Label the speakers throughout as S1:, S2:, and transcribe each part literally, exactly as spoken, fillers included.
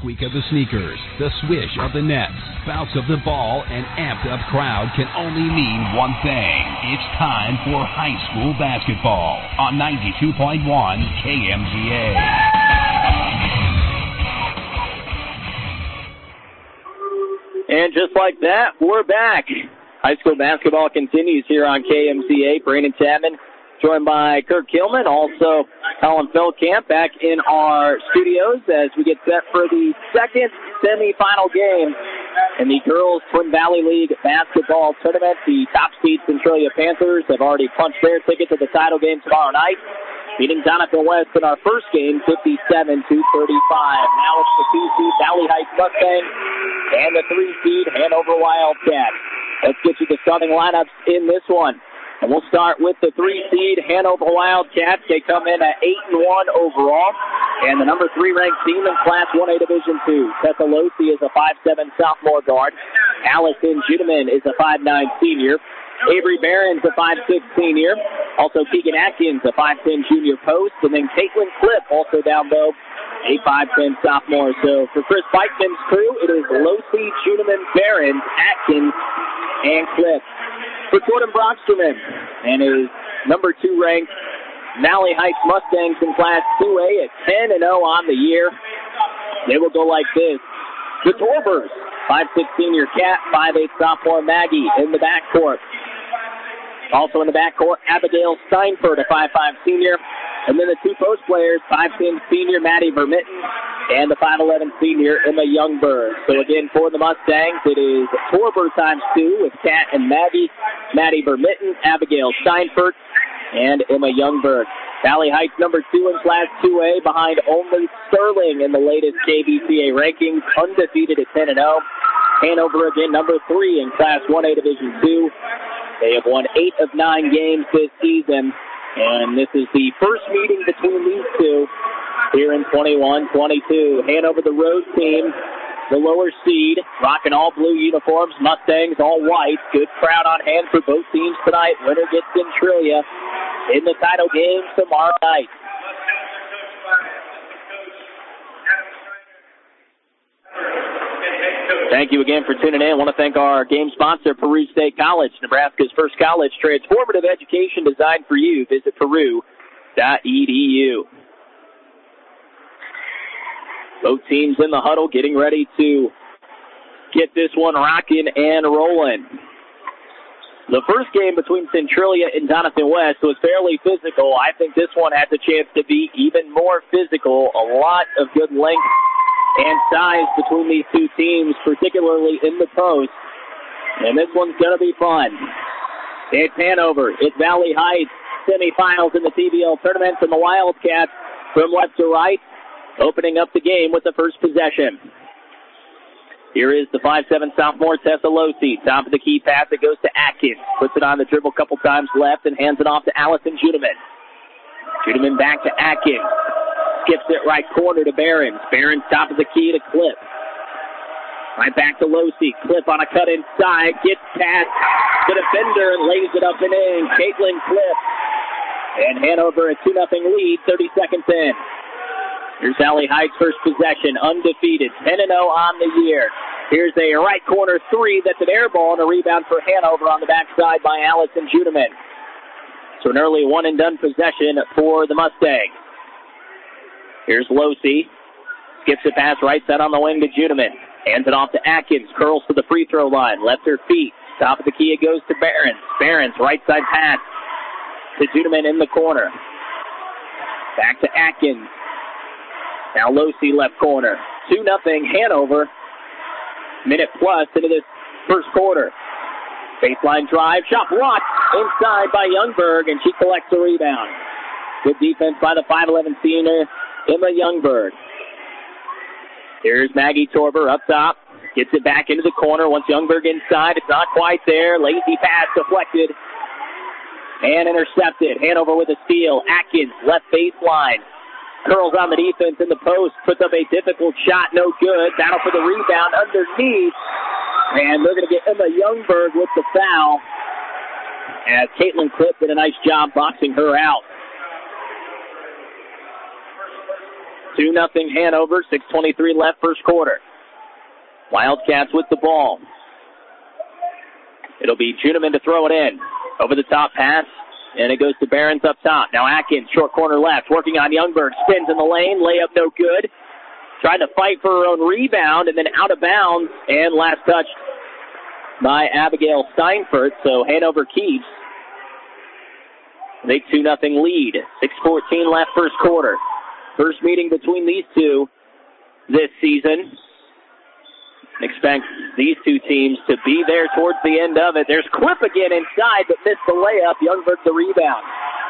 S1: squeak of the sneakers, the swish of the nets, bounce of the ball, and amped-up crowd can only mean one thing. It's time for high school basketball on ninety-two point one K M G A.
S2: And just like that, we're back. High school basketball continues here on K M C A. Brandon Chapman, joined by Kirk Hillman, also Colin Feldkamp back in our studios as we get set for the second semifinal game in the Girls Twin Valley League basketball tournament. The top seed Centralia Panthers have already punched their ticket to the title game tomorrow night, beating Jonathan West in our first game, fifty-seven to thirty-five. Now it's the two seed Valley Heights Mustangs and the three seed Hanover Wildcats. Let's get you the starting lineups in this one. And we'll start with the three seed Hanover Wildcats. They come in at eight and one overall. And the number three ranked team in Class one A Division two. Tessa Losi is a five seven sophomore guard. Allison Judeman is a five nine senior. Avery Barron's a five six senior. Also Keegan Atkins, a five ten junior post. And then Caitlin Clip, also down low, a five ten sophomore. So for Chris Bikeman's crew, it is Losi, Judeman, Barron, Atkins, and Clip. For Jordan Brocksterman and his number two ranked Valley Heights Mustangs in Class two A at ten and oh on the year. They will go like this. The Torbers, five six senior Cat, five eight sophomore Maggie in the backcourt. Also in the backcourt, Abigail Steinford, a five five senior. And then the two post players, five ten senior Maddie Vermitten and the five eleven senior Emma Youngberg. So again, for the Mustangs, it is Torber times two with Kat and Maggie, Maddie Vermitten, Abigail Steinford, and Emma Youngberg. Valley Heights number two in Class two A behind only Sterling in the latest K B C A rankings, undefeated at ten and oh. Hanover again number three in Class one A Division two. They have won eight of nine games this season. And this is the first meeting between these two here in twenty-one twenty-two. Hanover, the road team, the lower seed, rocking all blue uniforms, Mustangs all white. Good crowd on hand for both teams tonight. Winner gets Centralia in the title game tomorrow night. Thank you again for tuning in. I want to thank our game sponsor, Peru State College, Nebraska's first college. Transformative education designed for you. Visit peru dot e d u. Both teams in the huddle getting ready to get this one rocking and rolling. The first game between Centralia and Jonathan West was fairly physical. I think this one has a chance to be even more physical. A lot of good length and size between these two teams, particularly in the post. And this one's going to be fun. It's Hanover. It's Valley Heights. Semifinals in the T V L tournament, and the Wildcats from left to right, opening up the game with the first possession. Here is the five seven sophomore Tessa Losi. Top of the key pass. It goes to Atkins. Puts it on the dribble a couple times left and hands it off to Allison Judeman. Judeman back to Atkins. Skips it right corner to Barons. Barons top of the key to Clip. Right back to Losi. Clip on a cut inside. Gets past the defender and lays it up and in. Caitlin Clip. And Hanover a two nothing lead, thirty seconds in. Here's Valley Heights' first possession. Undefeated. ten and oh on the year. Here's a right corner three. That's an air ball and a rebound for Hanover on the backside by Allison Judeman. So an early one-and-done possession for the Mustangs. Here's Losi. Skips a pass right side on the wing to Judeman. Hands it off to Atkins. Curls to the free throw line. Left her feet. Top of the key it goes to Barons. Barons right side pass to Judeman in the corner. Back to Atkins. Now Losi left corner. two nothing Hanover. Minute plus into this first quarter. Baseline drive. Shot blocked inside by Youngberg, and she collects the rebound. Good defense by the five eleven senior Emma Youngberg. Here's Maggie Torber up top. Gets it back into the corner. Once Youngberg inside, it's not quite there. Lazy pass deflected and intercepted. Hanover with a steal. Atkins, left baseline. Curls on the defense in the post. Puts up a difficult shot. No good. Battle for the rebound underneath. And they're going to get Emma Youngberg with the foul, as Caitlin Clip did a nice job boxing her out. two nothing Hanover, six twenty-three left first quarter. Wildcats with the ball. It'll be Juniman to throw it in. Over the top pass, and it goes to Behrens up top. Now Atkins, short corner left, working on Youngberg. Spins in the lane, layup no good. Tried to fight for her own rebound, and then out of bounds, and last touch by Abigail Steinfurt, so Hanover keeps. They two nothing lead. six fourteen left first quarter. First meeting between these two this season. Expect these two teams to be there towards the end of it. There's Clip again inside, but missed the layup. Youngberg the rebound.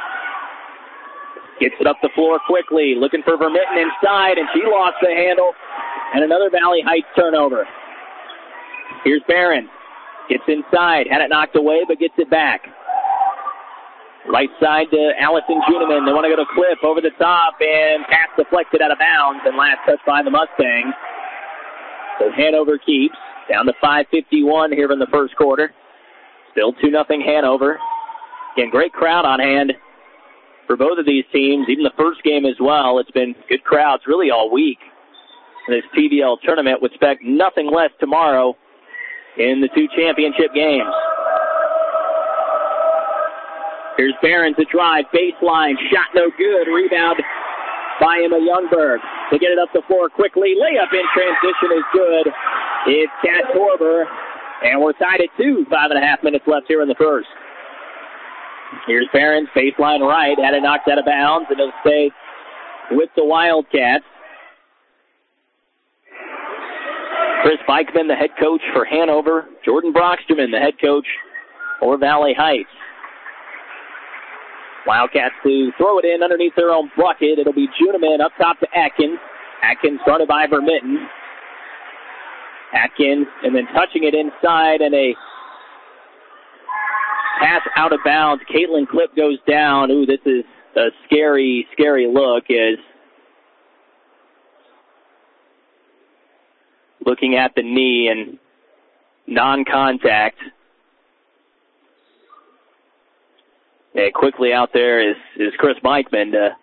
S2: Gets it up the floor quickly, looking for Vermitten inside, and she lost the handle. And another Valley Heights turnover. Here's Barron. Gets inside, had it knocked away, but gets it back. Right side to Allison Juniman. They want to go to Clip over the top, and pass deflected out of bounds, and last touch by the Mustangs. So Hanover keeps. Down to five fifty-one here in the first quarter. Still two nothing Hanover. Again, great crowd on hand for both of these teams. Even the first game as well. It's been good crowds really all week in this P B L tournament. Would expect nothing less tomorrow in the two championship games. Here's Barron to drive. Baseline. Shot no good. Rebound by Emma Youngberg. To get it up the floor quickly. Layup in transition is good. It's Kat Torber. And we're tied at two. Five and a half minutes left here in the first. Here's Barron's baseline right. Had it knocked out of bounds. And it'll stay with the Wildcats. Chris Bikeman, the head coach for Hanover. Jordan Brocksterman, the head coach for Valley Heights. Wildcats to throw it in underneath their own bucket. It'll be Juniman up top to Atkins. Atkins started by Vermitten. Atkins, and then touching it inside, and a pass out of bounds. Caitlin Clip goes down. Ooh, this is a scary, scary look as looking at the knee and non-contact. And quickly out there is, is Chris Bikeman to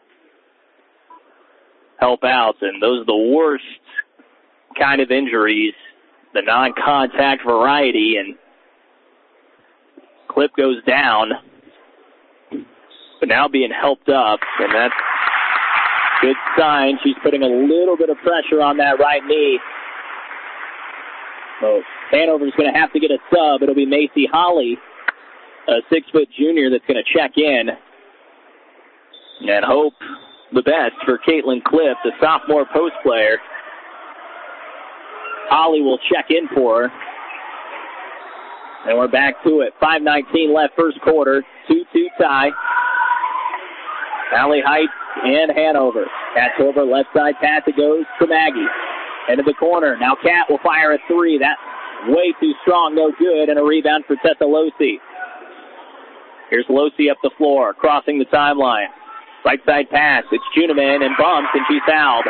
S2: help out. And those are the worst kind of injuries, the non-contact variety. And Clip goes down, but now being helped up. And that's a good sign. She's putting a little bit of pressure on that right knee. So Hanover's going to have to get a sub. It'll be Macy Holly, a six-foot junior that's going to check in and hope the best for Caitlin Cliff, the sophomore post player. Holly will check in for her. And we're back to it. five nineteen left first quarter. two two tie. Valley Heights and Hanover. Kat over left side pass. It goes to Maggie. Into the corner. Now Kat will fire a three. That's way too strong. No good. And a rebound for Tessa Losi. Here's Losi up the floor, crossing the timeline. Right side pass. It's Juniman and bumps, and she's fouled.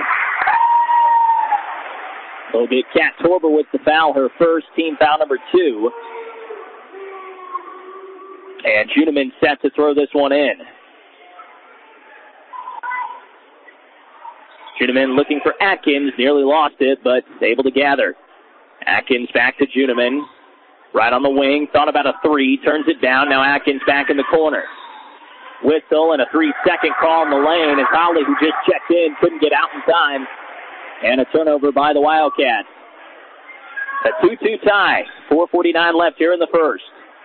S2: We'll get Kat Torber with the foul, her first, team foul number two. And Juniman set to throw this one in. Juniman looking for Atkins, nearly lost it, but able to gather. Atkins back to Juniman. Right on the wing, thought about a three, turns it down. Now Atkins back in the corner. Whistle and a three-second call in the lane as Holly, who just checked in, couldn't get out in time. And a turnover by the Wildcats. A two two tie. four forty-nine left here in the first.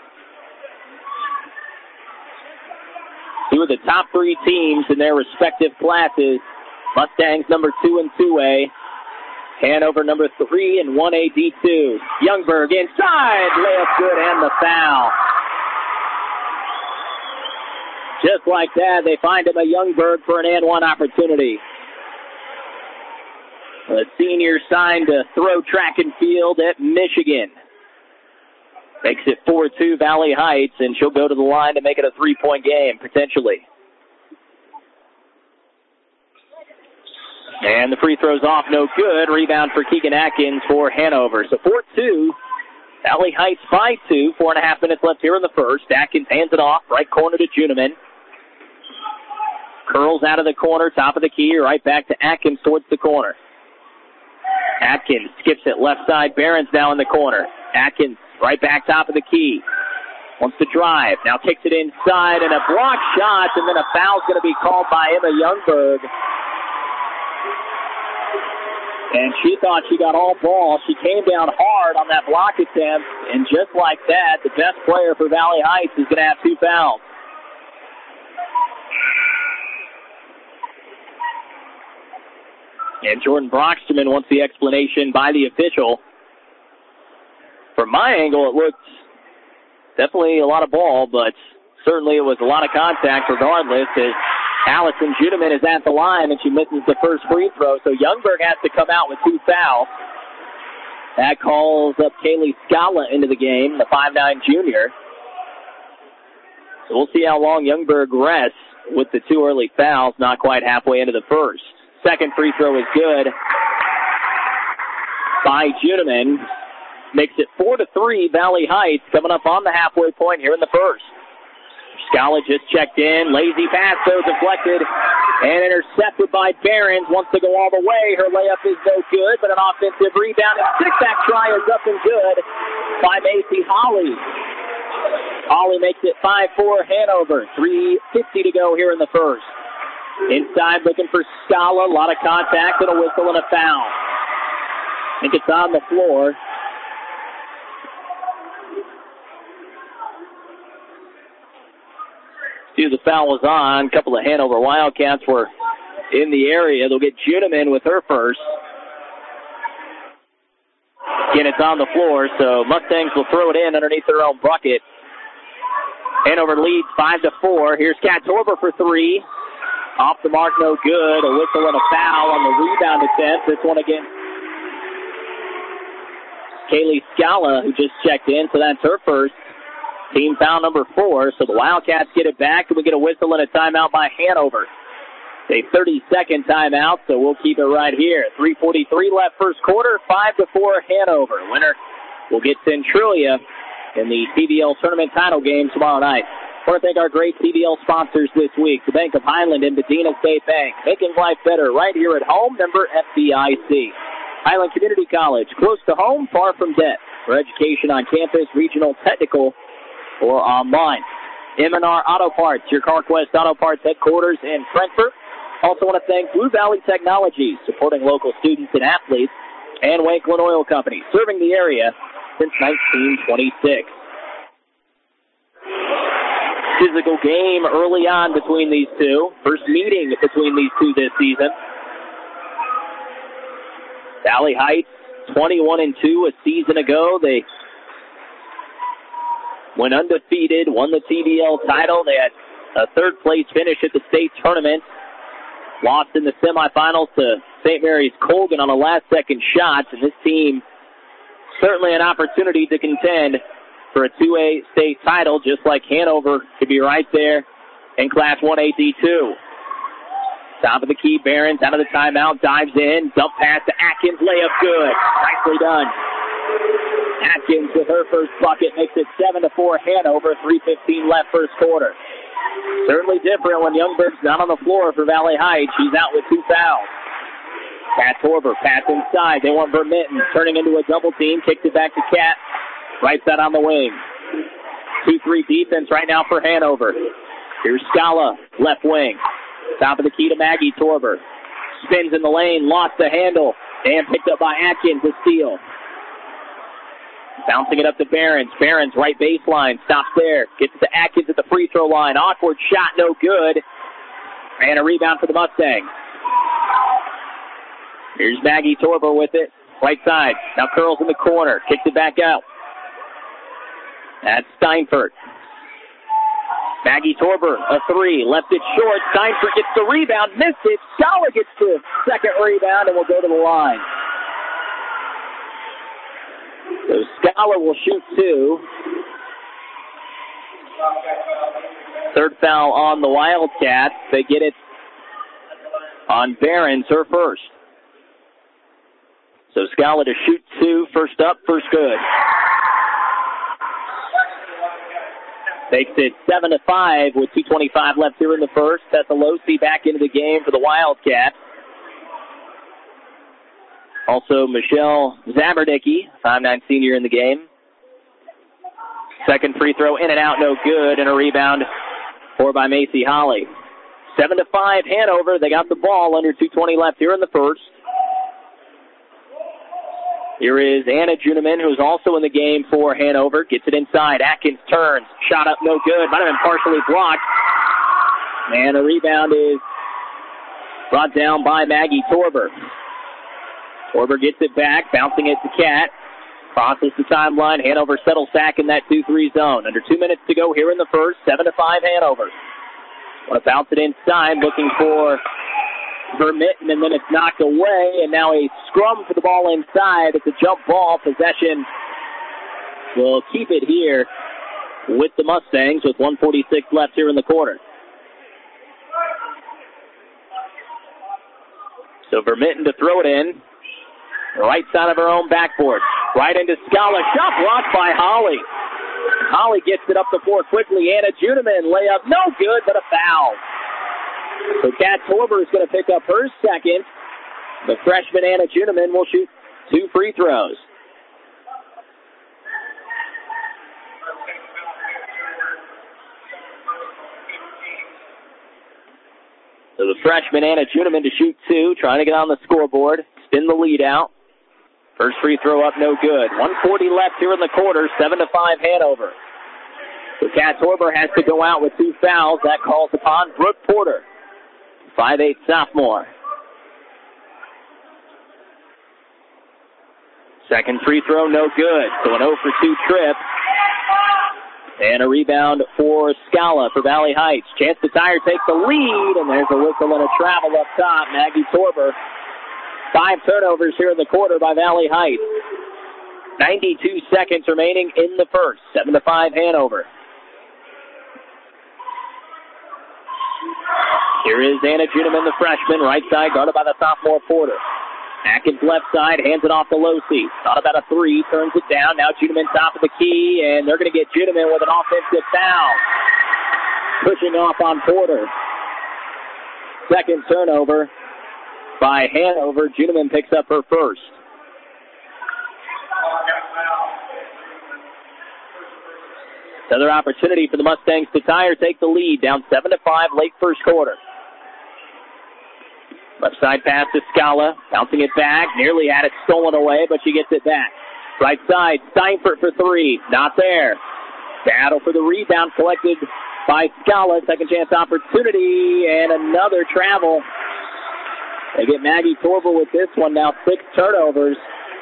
S2: Two of the top three teams in their respective classes. Mustangs number two and two A. Hanover number three and one A D two. Youngberg inside. Layup good and the foul. Just like that, they find him a Youngberg for an and one opportunity. The senior signed to throw track and field at Michigan. Makes it four two Valley Heights, and she'll go to the line to make it a three-point game, potentially. And the free throw's off, no good. Rebound for Keegan Atkins for Hanover. So four two, Valley Heights five two. Four and a half minutes left here in the first. Atkins hands it off, right corner to Juniman. Curls out of the corner, top of the key, right back to Atkins towards the corner. Atkins skips it left side. Barron's now in the corner. Atkins right back top of the key. Wants to drive. Now kicks it inside and a block shot, and then a foul's going to be called by Emma Youngberg. And she thought she got all ball. She came down hard on that block attempt, and just like that, the best player for Valley Heights is going to have two fouls. And Jordan Brocksterman wants the explanation by the official. From my angle, it looked definitely a lot of ball, but certainly it was a lot of contact regardless, as Allison Judeman is at the line and she misses the first free throw. So Youngberg has to come out with two fouls. That calls up Kaylee Scala into the game, the five nine junior. So we'll see how long Youngberg rests with the two early fouls, not quite halfway into the first. Second free throw is good by Judeman. Makes it four to three, Valley Heights coming up on the halfway point here in the first. Scala just checked in. Lazy pass, though, deflected and intercepted by Barons. Wants to go all the way. Her layup is no good, but an offensive rebound and six-back try is up and good by Macy Holly. Holly makes it five four Hanover. three fifty to go here in the first. Inside looking for Scala. A lot of contact and a whistle and a foul. I think it's on the floor. See, the foul was on. A couple of Hanover Wildcats were in the area. They'll get Judeman with her first. Again, it's on the floor, so Mustangs will throw it in underneath their own bucket. Hanover leads five to four. Here's Kat Torber for three. Off the mark, no good. A whistle and a foul on the rebound attempt. This one against Kaylee Scala, who just checked in, so that's her first. Team foul number four, so the Wildcats get it back, and we get a whistle and a timeout by Hanover. A thirty-second timeout, so we'll keep it right here. three forty-three left first quarter, five to four Hanover. Winner will get Centralia in the C D L tournament title game tomorrow night. I want to thank our great C D L sponsors this week, the Bank of Highland and Medina State Bank, making life better right here at home, member F D I C. Highland Community College, close to home, far from debt. For education on campus, regional, technical, or online. M and R Auto Parts, your CarQuest Auto Parts headquarters in Frankfort. Also want to thank Blue Valley Technologies, supporting local students and athletes, and Wanklin Oil Company, serving the area since nineteen twenty-six. Physical game early on between these two. First meeting between these two this season. Valley Heights, twenty-one and two a season ago. They went undefeated, won the C D L title. They had a third place finish at the state tournament. Lost in the semifinals to Saint Mary's Colgan on a last second shot. And this team, certainly an opportunity to contend for a two A state title, just like Hanover could be right there in Class one A D two. Top of the key, Barons out of the timeout, dives in, dump pass to Atkins, layup good. Nicely done. Atkins with her first bucket makes it seven to four Hanover, three fifteen left first quarter. Certainly different when Youngberg's not on the floor for Valley Heights. She's out with two fouls. Kat Torber, pass inside. They want Vermitten turning into a double team. Kicks it back to Kat. Right side on the wing. two three defense right now for Hanover. Here's Scala, left wing. Top of the key to Maggie Torber. Spins in the lane, lost the handle. And picked up by Atkins, a steal. Bouncing it up to Barons. Barons, right baseline, stops there. Gets it to Atkins at the free throw line. Awkward shot, no good. And a rebound for the Mustangs. Here's Maggie Torber with it. Right side. Now curls in the corner. Kicks it back out. That's Steinfurt. Maggie Torber, a three. Left it short. Steinfurt gets the rebound. Missed it. Scala gets the second rebound and will go to the line. So Scala will shoot two. Third foul on the Wildcats. They get it on Barons, her first. So Scala to shoot two. First up, first good. Takes it seven to five with two twenty-five left here in the first. Pestalozzi back into the game for the Wildcats. Also, Michelle Zaberdicki, five nine senior in the game. Second free throw in and out, no good, and a rebound for by Macy Holly. seven to five Hanover. They got the ball under two twenty left here in the first. Here is Anna Juniman, who's also in the game for Hanover. Gets it inside. Atkins turns. Shot up, no good. Might have been partially blocked. And the rebound is brought down by Maggie Torber. Torber gets it back, bouncing it to Cat. Crosses the timeline. Hanover settles back in that two three zone. Under two minutes to go here in the first. seven to five Hanover. Want to bounce it inside, looking for Vermitten, and then it's knocked away, and now a scrum for the ball inside. It's a jump ball. Possession will keep it here with the Mustangs with one forty-six left here in the quarter. So Vermitten to throw it in. Right side of her own backboard. Right into Scala. Shot blocked by Holly. Holly gets it up the floor quickly. Anna Juniman layup. No good, but a foul. So Kat Torber is going to pick up her second. The freshman Anna Juniman will shoot two free throws. So the freshman Anna Juniman to shoot two, trying to get on the scoreboard, spin the lead out. First free throw up, no good. one forty left here in the quarter, seven to five Hanover. So Kat Torber has to go out with two fouls. That calls upon Brooke Porter, five eight sophomore. Second free throw, no good. So an oh for two trip. And a rebound for Scala for Valley Heights. Chance to Tire takes the lead, and there's a whistle and a travel up top. Maggie Torber. Five turnovers here in the quarter by Valley Heights. ninety-two seconds remaining in the first. Seven to five Hanover. Here is Anna Juniman, the freshman, right side, guarded by the sophomore Porter. Atkins left side, hands it off to Losi. Thought about a three, turns it down. Now Juniman top of the key, and they're going to get Juniman with an offensive foul. Pushing off on Porter. Second turnover by Hanover. Juniman picks up her first. Another opportunity for the Mustangs to tie or take the lead. Down seven to five, late first quarter. Left side pass to Scala, bouncing it back, nearly had it stolen away, but she gets it back. Right side, Steinfurt for three, not there. Battle for the rebound collected by Scala. Second chance opportunity, and another travel. They get Maggie Torber with this one, now six turnovers.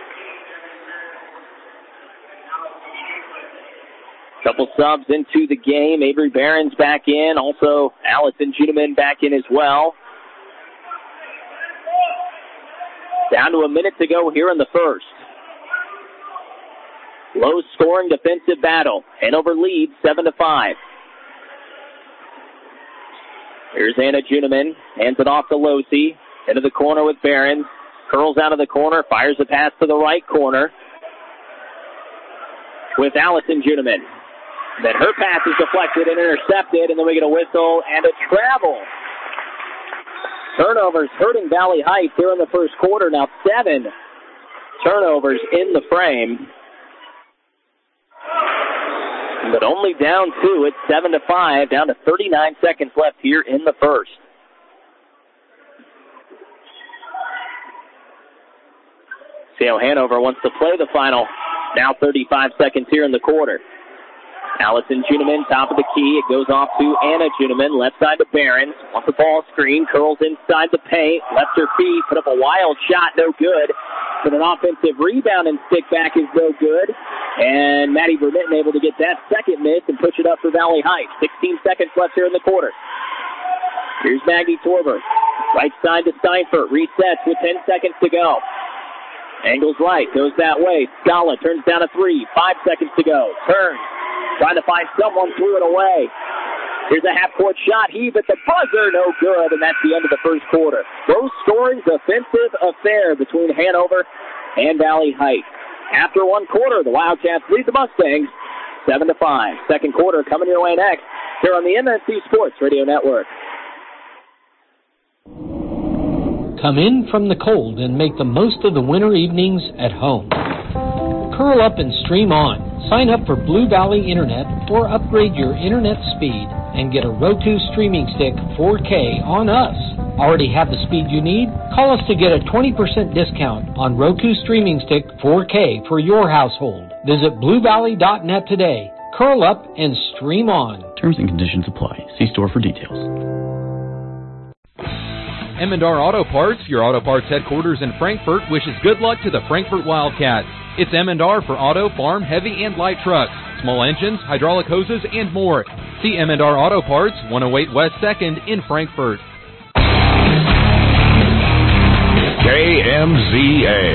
S2: Couple subs into the game. Avery Barron's back in, also Allison Juniman back in as well. Down to a minute to go here in the first. Low-scoring defensive battle. Hanover leads seven to five. Here's Anna Juniman. Hands it off to Losi. Into the corner with Barron. Curls out of the corner. Fires a pass to the right corner with Allison Juniman. Then her pass is deflected and intercepted, and then we get a whistle and a travel. Turnovers hurting Valley Heights here in the first quarter. Now seven turnovers in the frame. But only down two. It's seven to five, down to thirty-nine seconds left here in the first. See how Hanover wants to play the final. Now thirty-five seconds here in the quarter. Allison Juniman, top of the key. It goes off to Anna Juniman, left side to Barron. Wants the ball screen, curls inside the paint, left her feet, put up a wild shot, no good. But an offensive rebound and stick back is no good. And Maddie Vermitten able to get that second miss and push it up for Valley Heights. sixteen seconds left here in the quarter. Here's Maggie Torber. Right side to Steinfurt, resets with ten seconds to go. Angles right, goes that way. Scala turns down a three, five seconds to go. Turns. Trying to find someone, threw it away. Here's a half-court shot. Heave at the buzzer, no good, and that's the end of the first quarter. Low-scoring defensive affair between Hanover and Valley Heights. After one quarter, the Wildcats lead the Mustangs seven to five. Second quarter coming your way next here on the M S C Sports Radio Network.
S3: Come in from the cold and make the most of the winter evenings at home. Curl up and stream on. Sign up for Blue Valley Internet or upgrade your internet speed and get a Roku streaming stick four K on us. Already have the speed you need? Call us to get a twenty percent discount on Roku streaming stick four K for your household. Visit blue valley dot net today. Curl up and stream on.
S4: Terms and conditions apply. See store for details.
S5: Emendar Auto Parts, your auto parts headquarters in Frankfort, wishes good luck to the Frankfort Wildcats. It's Emendar for auto, farm, heavy, and light trucks, small engines, hydraulic hoses, and more. See Emendar Auto Parts, one oh eight West second in Frankfort.
S1: K M Z A.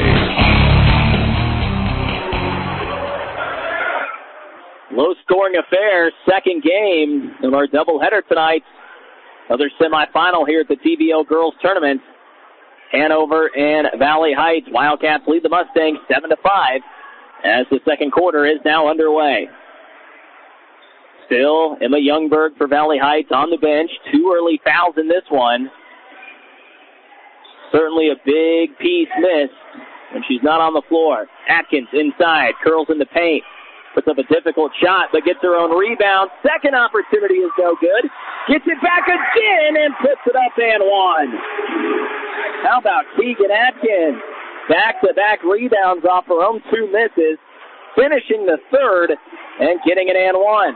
S2: Low-scoring affair, second game of our doubleheader tonight. Another semifinal here at the T V L Girls Tournament. Hanover and Valley Heights. Wildcats lead the Mustangs seven to five as the second quarter is now underway. Still, Emma Youngberg for Valley Heights on the bench. Two early fouls in this one. Certainly a big piece missed when she's not on the floor. Atkins inside, curls in the paint. Puts up a difficult shot, but gets her own rebound. Second opportunity is no good. Gets it back again and puts it up and one. How about Keegan Atkins? Back-to-back rebounds off her own two misses. Finishing the third and getting an and one.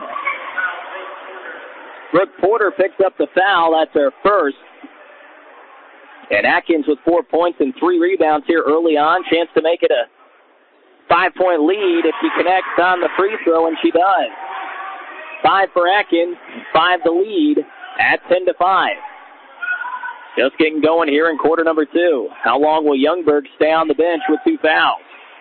S2: Brooke Porter picks up the foul. That's her first. And Atkins with four points and three rebounds here early on. Chance to make it a five-point lead if she connects on the free throw, and she does. Five for Atkins, five to lead at ten to five. Just getting going here in quarter number two. How long will Youngberg stay on the bench with two fouls?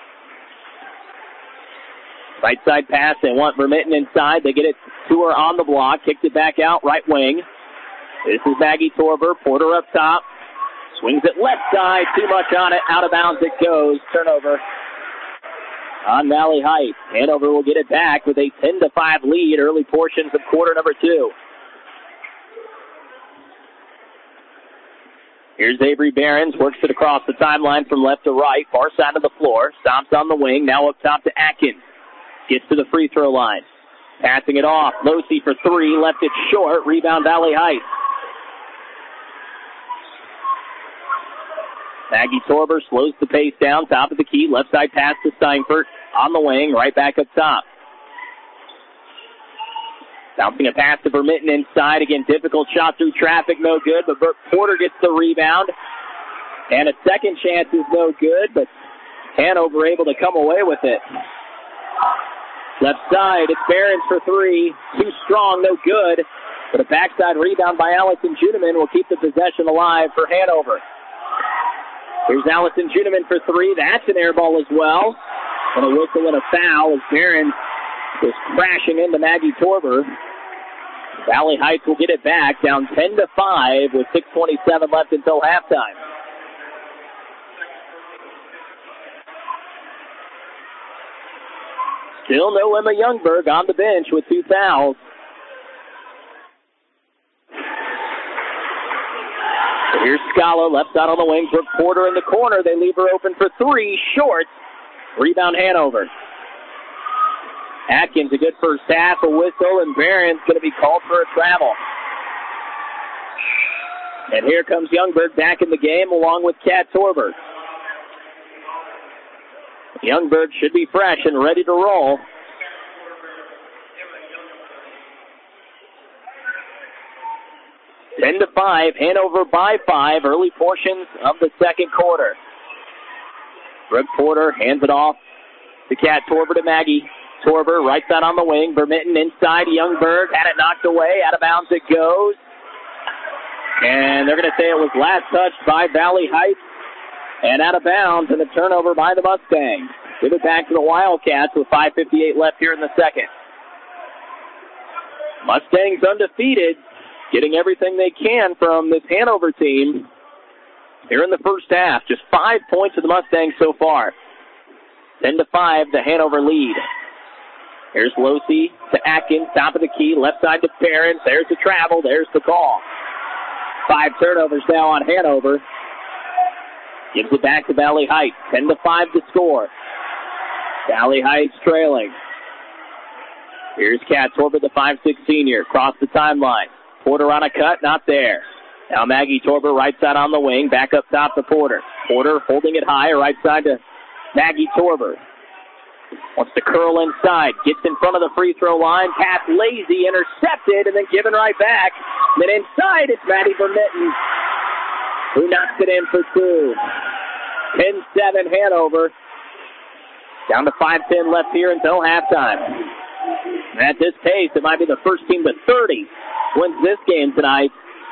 S2: Right side pass, they want Vermitten inside. They get it to her on the block, kicks it back out, right wing. This is Maggie Torber, Porter up top. Swings it left side, too much on it, out of bounds it goes. Turnover on Valley Heights. Hanover will get it back with a ten to five lead early portions of quarter number two. Here's Avery Behrens, works it across the timeline from left to right, far side of the floor, stomps on the wing, now up top to Atkins. Gets to the free throw line. Passing it off, Losey for three, left it short, rebound Valley Heights. Maggie Torber slows the pace down, top of the key, left side pass to Steinfurt, on the wing, right back up top. Bouncing a pass to Vermitten inside, again, difficult shot through traffic, no good, but Brooke Porter gets the rebound. And a second chance is no good, but Hanover able to come away with it. Left side, it's Behrens for three, too strong, no good, but a backside rebound by Allison Juneman will keep the possession alive for Hanover. Here's Allison Juneman for three. That's an air ball as well. And a whistle and a foul as Behrens is crashing into Maggie Torber. Valley Heights will get it back, down ten to five with six twenty-seven left until halftime. Still no Emma Youngberg on the bench with two fouls. Here's Scala, left side on the wing. Brooke Porter in the corner. They leave her open for three. Short. Rebound Hanover. Atkins, a good first half, a whistle, and Behrens going to be called for a travel. And here comes Youngberg back in the game along with Kat Torber. Youngberg should be fresh and ready to roll. ten to five, Hanover by five, early portions of the second quarter. Brooke Porter hands it off to Kat Torber to Maggie. Torber, right side on the wing. Vermitten inside. Youngberg had it knocked away. Out of bounds it goes. And they're going to say it was last touched by Valley Heights. And out of bounds, and a turnover by the Mustangs. Give it back to the Wildcats with five fifty-eight left here in the second. Mustangs undefeated, getting everything they can from this Hanover team here in the first half. Just five points of the Mustangs so far. ten to five, the Hanover lead. Here's Losey to Atkins, top of the key, left side to Barron. There's the travel, there's the call. Five turnovers now on Hanover. Gives it back to Valley Heights. ten to five to score. Valley Heights trailing. Here's Kat Torber, the five six senior, across the timeline. Porter on a cut, not there. Now Maggie Torber, right side on the wing, back up top to Porter. Porter holding it high, right side to Maggie Torber. Wants to curl inside, gets in front of the free throw line, pass lazy, intercepted, and then given right back. Then inside, it's Maddie Vermitten, who knocks it in for two. ten seven Hanover. Down to five ten left here until halftime. At this pace, it might be the first team to thirty wins this game tonight.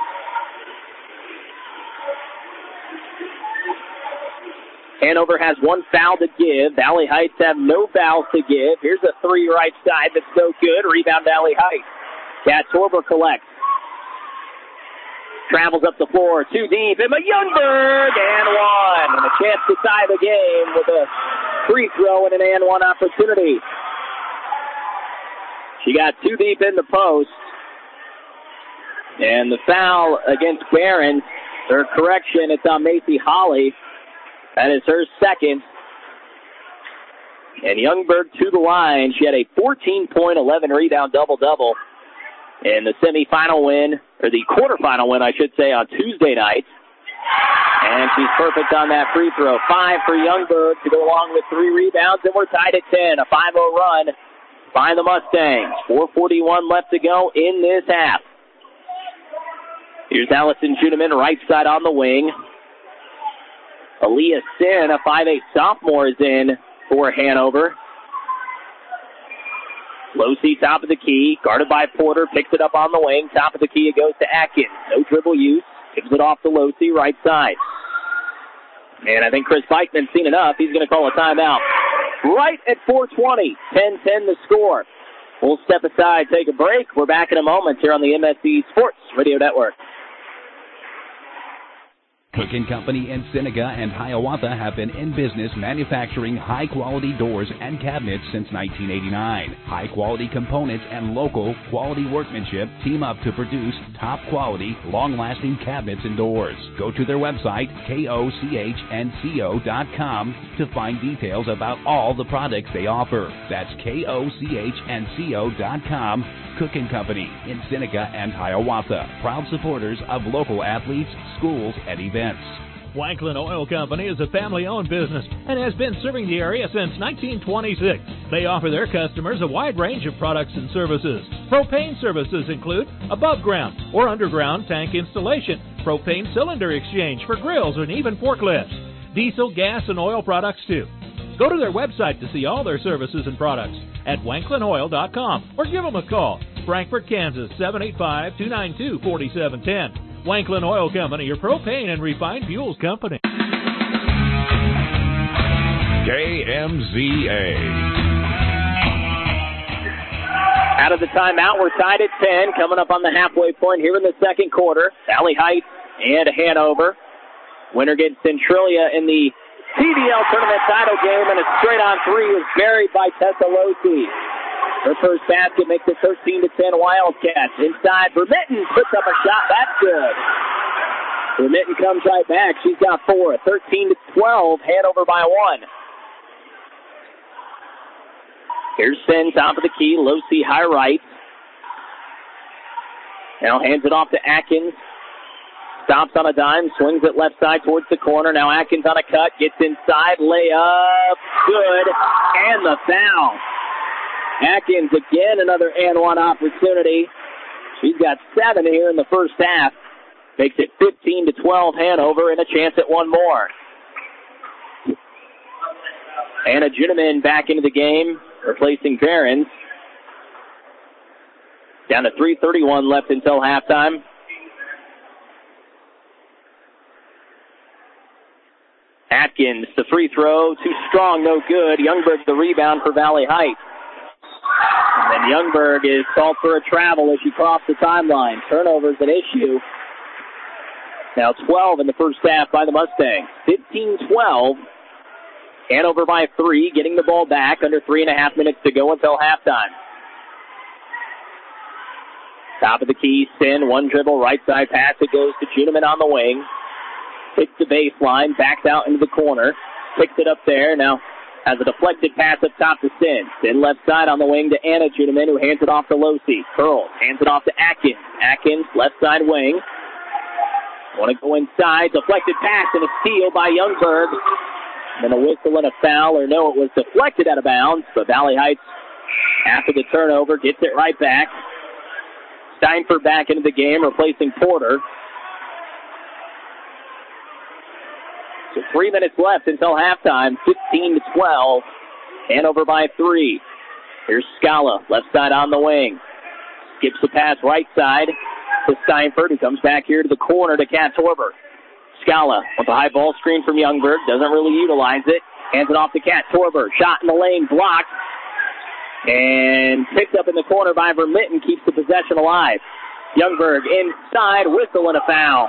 S2: Hanover has one foul to give. Valley Heights have no fouls to give. Here's a three right side that's no good. Rebound Valley Heights. Kat Torber collects. Travels up the floor, too deep. Emma Youngberg, and one. And a chance to tie the game with a free throw and an and one opportunity. She got too deep in the post. And the foul against Barron, her correction, it's on Macy Holly. That is her second. And Youngberg to the line. She had a fourteen point, eleven rebound double-double in the semifinal win, or the quarterfinal win, I should say, on Tuesday night. And she's perfect on that free throw. Five for Youngberg to go along with three rebounds, and we're tied at ten. A five oh run by the Mustangs. four forty-one left to go in this half. Here's Allison Juneman, right side on the wing. Aaliyah Sin, a five eight sophomore, is in for Hanover. Losey, top of the key, guarded by Porter, picks it up on the wing. Top of the key, it goes to Atkins. No dribble use. Gives it off to Losey, right side. And I think Chris Bikeman's seen enough. He's going to call a timeout. Right at four twenty, ten ten the score. We'll step aside, take a break. We're back in a moment here on the M S C Sports Radio Network.
S1: Cook and Company in Seneca and Hiawatha have been in business manufacturing high-quality doors and cabinets since nineteen eighty-nine. High-quality components and local quality workmanship team up to produce top-quality, long-lasting cabinets and doors. Go to their website, K O C H N C O dot com, to find details about all the products they offer. That's K O C H N C O dot com. Cook and Company in Seneca and Hiawatha, proud supporters of local athletes, schools, and events.
S6: Wanklin Oil Company is a family-owned business and has been serving the area since nineteen twenty-six. They offer their customers a wide range of products and services. Propane services include above-ground or underground tank installation, propane cylinder exchange for grills and even forklifts, diesel, gas, and oil products too. Go to their website to see all their services and products at wanklin oil dot com or give them a call. Frankfort, Kansas, seven eight five, two nine two, four seven one zero. Wanklin Oil Company, your propane and refined fuels company.
S7: K M Z A.
S2: Out of the timeout, we're tied at ten, coming up on the halfway point here in the second quarter. Valley Heights and Hanover. Winner gets Centralia in the T B L tournament title game, and a straight-on three is buried by Tessa Losey. Her first basket makes it thirteen to ten Wildcats. Inside, Vermitten puts up a shot. That's good. Vermitten comes right back. She's got four. thirteen to twelve, Hanover by one. Here's Sin, top of the key. Losey, high right. Now hands it off to Atkins. Stops on a dime, swings it left side towards the corner. Now Atkins on a cut, gets inside, layup, good, and the foul. Atkins again, another and one opportunity. She's got seven here in the first half. Makes it fifteen to twelve Hanover, and a chance at one more. Anna Juneman back into the game, replacing Barron. Down to three thirty-one left until halftime. Atkins, the free throw, too strong, no good. Youngberg, the rebound for Valley Heights. And then Youngberg is called for a travel as she crossed the timeline. Turnover's an issue. Now twelve in the first half by the Mustangs. fifteen twelve. Hanover by three, getting the ball back under three and a half minutes to go until halftime. Top of the key, spin, one dribble, right side pass. It goes to Juniman on the wing. Picks the baseline, backs out into the corner. Picks it up there. Now has a deflected pass up top to Sin. Sin left side on the wing to Anna Juniman, who hands it off to Losey. Curls, hands it off to Atkins. Atkins, left side wing. Want to go inside. Deflected pass and a steal by Youngberg. And then a whistle and a foul, or no, it was deflected out of bounds. But Valley Heights, after the turnover, gets it right back. Steinfurt back into the game, replacing Porter. So three minutes left until halftime, fifteen to twelve. Hanover by three. Here's Scala, left side on the wing. Skips the pass right side to Steinfurt, who comes back here to the corner to Kat Torber. Scala with a high ball screen from Youngberg, doesn't really utilize it. Hands it off to Kat Torber. Shot in the lane, blocked. And picked up in the corner by Vermitten, keeps the possession alive. Youngberg inside, whistle and a foul.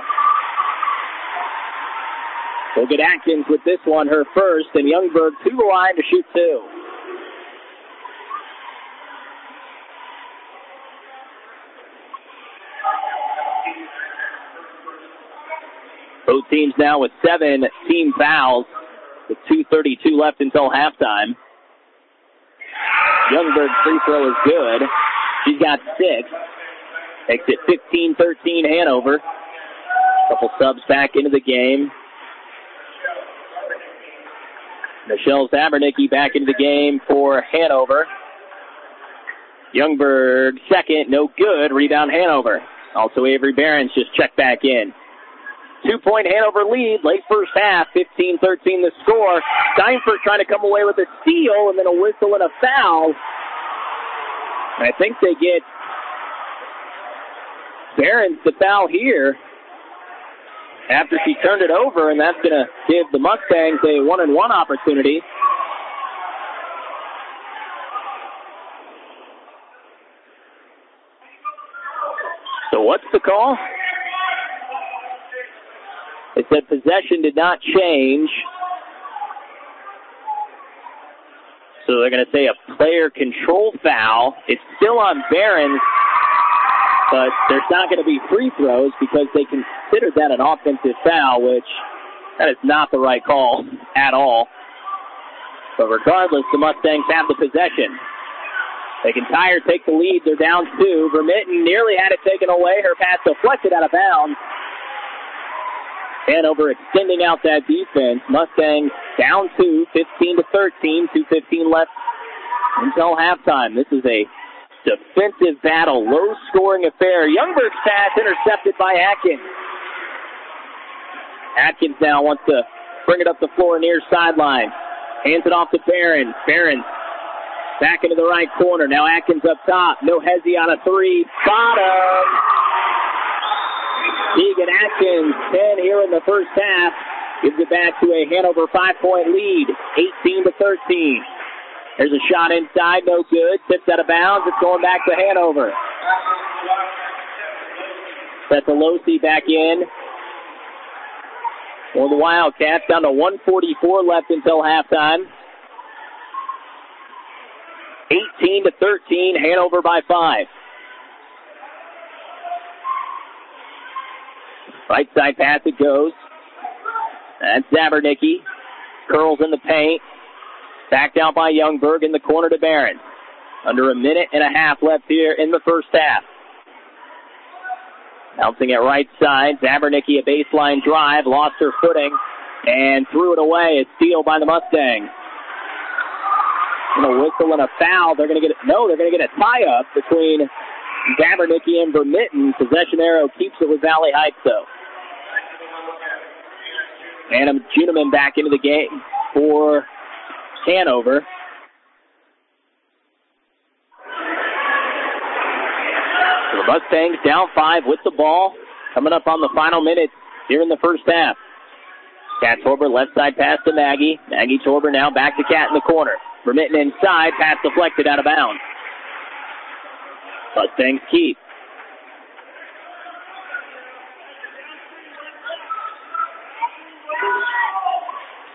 S2: We'll get Atkins with this one, her first, and Youngberg to the line to shoot two. Both teams now with seven team fouls with two thirty-two left until halftime. Youngberg's free throw is good. She's got six. Makes it fifteen thirteen Hanover. Couple subs back into the game. Michelle Zabernicki back into the game for Hanover. Youngberg second, no good. Rebound Hanover. Also Avery Behrens just checked back in. Two-point Hanover lead, late first half, fifteen thirteen the score. Steinfurt trying to come away with a steal and then a whistle and a foul. And I think they get Behrens the foul here after she turned it over, and that's going to give the Mustangs a one-and-one opportunity. So what's the call? It said possession did not change. So they're going to say a player control foul. It's still on Behrens, but there's not going to be free throws because they considered that an offensive foul, which that is not the right call at all. But regardless, the Mustangs have the possession. They can tie or take the lead. They're down two. Vermitten nearly had it taken away. Her pass deflected out of bounds. Hanover extending out that defense. Mustangs down two, fifteen to thirteen, two fifteen left until halftime. This is a defensive battle, low-scoring affair. Youngberg's pass intercepted by Atkins. Atkins now wants to bring it up the floor near sideline. Hands it off to Behrens. Behrens back into the right corner. Now Atkins up top. No hezzy on a three. Bottom. Keegan Atkins, ten here in the first half, gives it back to a Hanover five-point lead, eighteen to thirteen. There's a shot inside, no good. Tips out of bounds. It's going back to Hanover. That's Alosi back in for the Wildcats, down to one forty-four left until halftime. eighteen to thirteen, Hanover by five. Right side pass it goes. That's Zabernicki. Curls in the paint. Backed out by Youngberg in the corner to Behrens. Under a minute and a half left here in the first half. Bouncing it right side. Zabernicki, a baseline drive. Lost her footing and threw it away. A steal by the Mustangs. And a whistle and a foul. They're going to get no. They're going to get a tie-up between Zabernicki and Vermitten. Possession arrow keeps it with Valley Heights, though. And Juniman back into the game for Hanover. So the Mustangs down five with the ball. Coming up on the final minute here in the first half. Kat Torber, left side pass to Maggie. Maggie Torber now back to Kat in the corner. Vermitten inside, pass deflected out of bounds. Mustangs keep.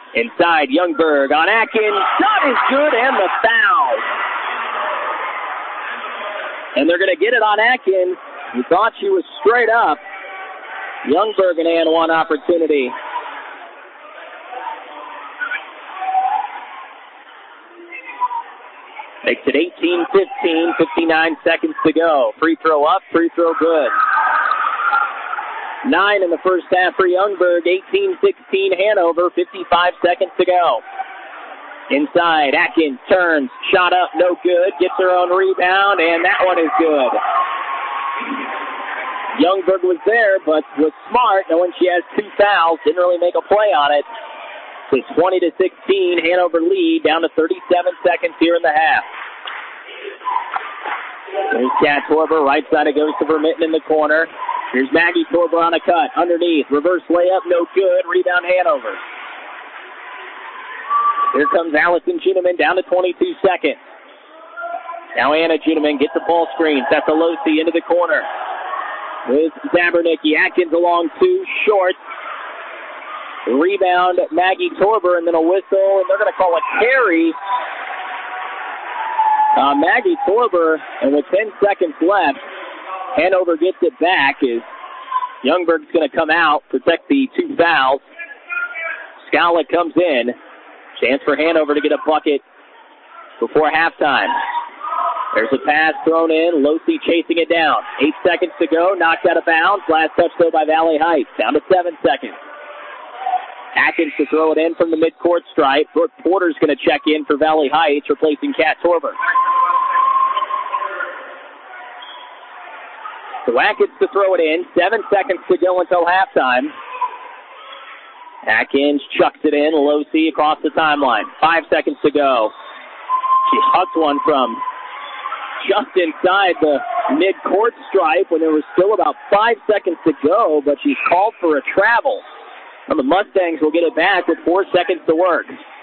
S2: Inside, Youngberg on Atkins. Shot is good, and the foul. And they're going to get it on Atkins. He thought she was straight up. Youngberg and and one opportunity. Makes it eighteen fifteen, fifty-nine seconds to go. Free throw up, free throw good. Nine in the first half for Youngberg, eighteen sixteen Hanover, fifty-five seconds to go. Inside, Atkins turns, shot up, no good, gets her own rebound, and that one is good. Youngberg was there, but was smart, knowing she has two fouls, didn't really make a play on it. It's twenty to sixteen, Hanover lead, down to thirty-seven seconds here in the half. There's Kat Torber, right side it goes to Vermitten in the corner. Here's Maggie Torber on a cut, underneath, reverse layup, no good, rebound Hanover. Here comes Allison Juniman, down to twenty-two seconds. Now Anna Juniman gets the ball screen, sets a Losi into the corner. With Zabernicki, Atkins along two, short. Rebound, Maggie Torber, and then a whistle, and they're going to call a carry. Uh, Maggie Torber, and with ten seconds left, Hanover gets it back as Youngberg's going to come out, protect the two fouls. Scala comes in. Chance for Hanover to get a bucket before halftime. There's a pass thrown in. Losi chasing it down. Eight seconds to go. Knocked out of bounds. Last touch though by Valley Heights. Down to seven seconds. Atkins to throw it in from the midcourt stripe. Brooke Porter's going to check in for Valley Heights, replacing Kat Torber. So Atkins to throw it in. Seven seconds to go until halftime. Atkins chucks it in. Losi across the timeline. Five seconds to go. She hucks one from just inside the mid-court stripe when there was still about five seconds to go, but she's called for a travel. And the Mustangs will get it back with four seconds to work.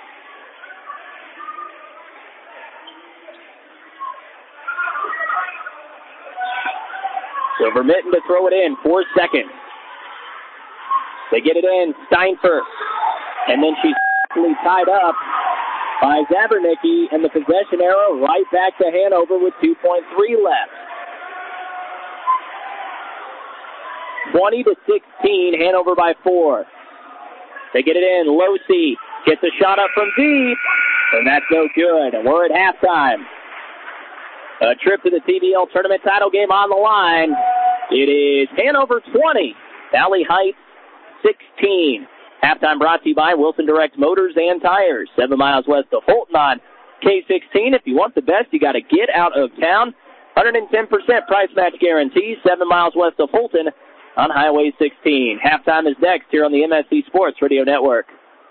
S2: So Vermitten to throw it in, four seconds. They get it in, Steinfurt. And then she's tied up by Zabernicki, and the possession arrow right back to Hanover with two point three left. twenty to sixteen, Hanover by four. They get it in. Losi gets a shot up from deep, and that's no good. And we're at halftime. A trip to the T V L tournament title game on the line. It is Hanover twenty, Valley Heights sixteen. Halftime brought to you by Wilson Direct Motors and Tires, seven miles west of Fulton on K sixteen. If you want the best, you got to get out of town. one hundred ten percent price match guarantee, seven miles west of Fulton on Highway sixteen. Halftime is next here on the M S C Sports Radio Network.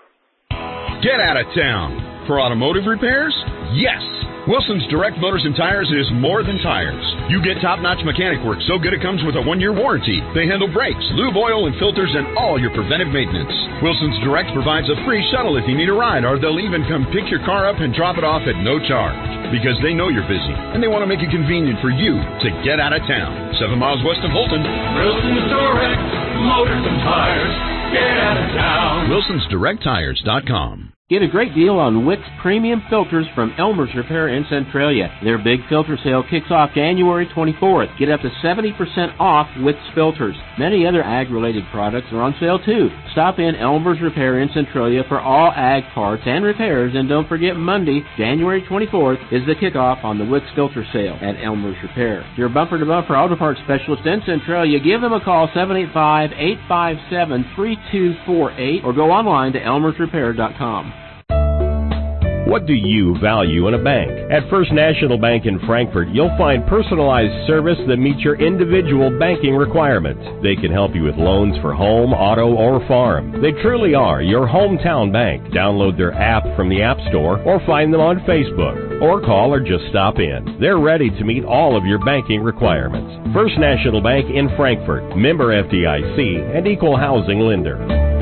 S7: Get out of town. For automotive repairs? Yes. Wilson's Direct Motors and Tires is more than tires. You get top-notch mechanic work so good it comes with a one-year warranty. They handle brakes, lube oil, and filters, and all your preventive maintenance. Wilson's Direct provides a free shuttle if you need a ride, or they'll even come pick your car up and drop it off at no charge. Because they know you're busy, and they want to make it convenient for you to get out of town. Seven miles west of Fulton.
S8: Wilson's Direct Motors and Tires. Get out of town.
S7: Wilsons Direct Tires dot com.
S9: Get a great deal on Wick's premium filters from Elmer's Repair in Centralia. Their big filter sale kicks off January twenty-fourth. Get up to seventy percent off Wick's filters. Many other ag-related products are on sale too. Stop in Elmer's Repair in Centralia for all ag parts and repairs, and don't forget Monday, January twenty-fourth, is the kickoff on the Wick's filter sale at Elmer's Repair. Your bumper-to-bumper auto parts specialist in Centralia. Give them a call, seven eight five, eight five seven, three two four eight, or go online to elmers repair dot com.
S10: What do you value in a bank? At First National Bank in Frankfort, you'll find personalized service that meets your individual banking requirements. They can help you with loans for home, auto, or farm. They truly are your hometown bank. Download their app from the App Store or find them on Facebook. Or call or just stop in. They're ready to meet all of your banking requirements. First National Bank in Frankfort, member F D I C and equal housing lender.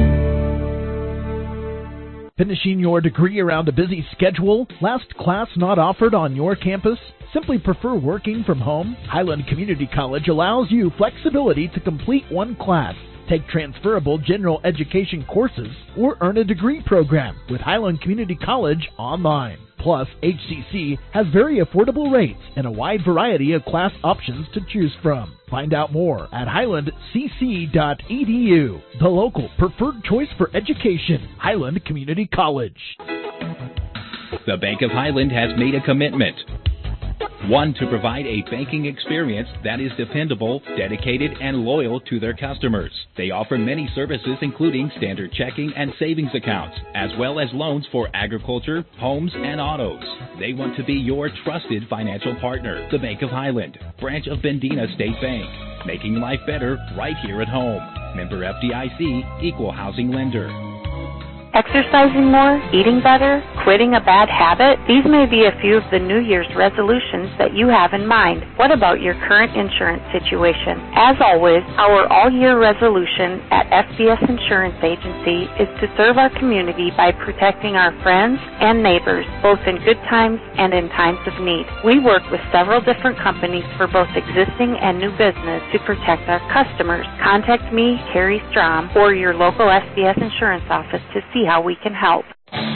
S11: Finishing your degree around a busy schedule? Last class not offered on your campus? Simply prefer working from home? Highland Community College allows you flexibility to complete one class take transferable general education courses, or earn a degree program with Highland Community College online. Plus, H C C has very affordable rates and a wide variety of class options to choose from. Find out more at highland c c dot e d u, the local preferred choice for education, Highland Community College.
S1: The Bank of Highland has made a commitment. One, to provide a banking experience that is dependable, dedicated, and loyal to their customers. They offer many services including standard checking and savings accounts, as well as loans for agriculture, homes, and autos. They want to be your trusted financial partner. The Bank of Highland, branch of Bendina State Bank, making life better right here at home. Member F D I C, Equal Housing Lender.
S12: Exercising more, eating better, quitting a bad habit? These may be a few of the New Year's resolutions that you have in mind. What about your current insurance situation? As always, our all-year resolution at F B S Insurance Agency is to serve our community by protecting our friends and neighbors, both in good times and in times of need. We work with several different companies for both existing and new business to protect our customers. Contact me, Carrie Strom, or your local F B S Insurance office to see how we can help.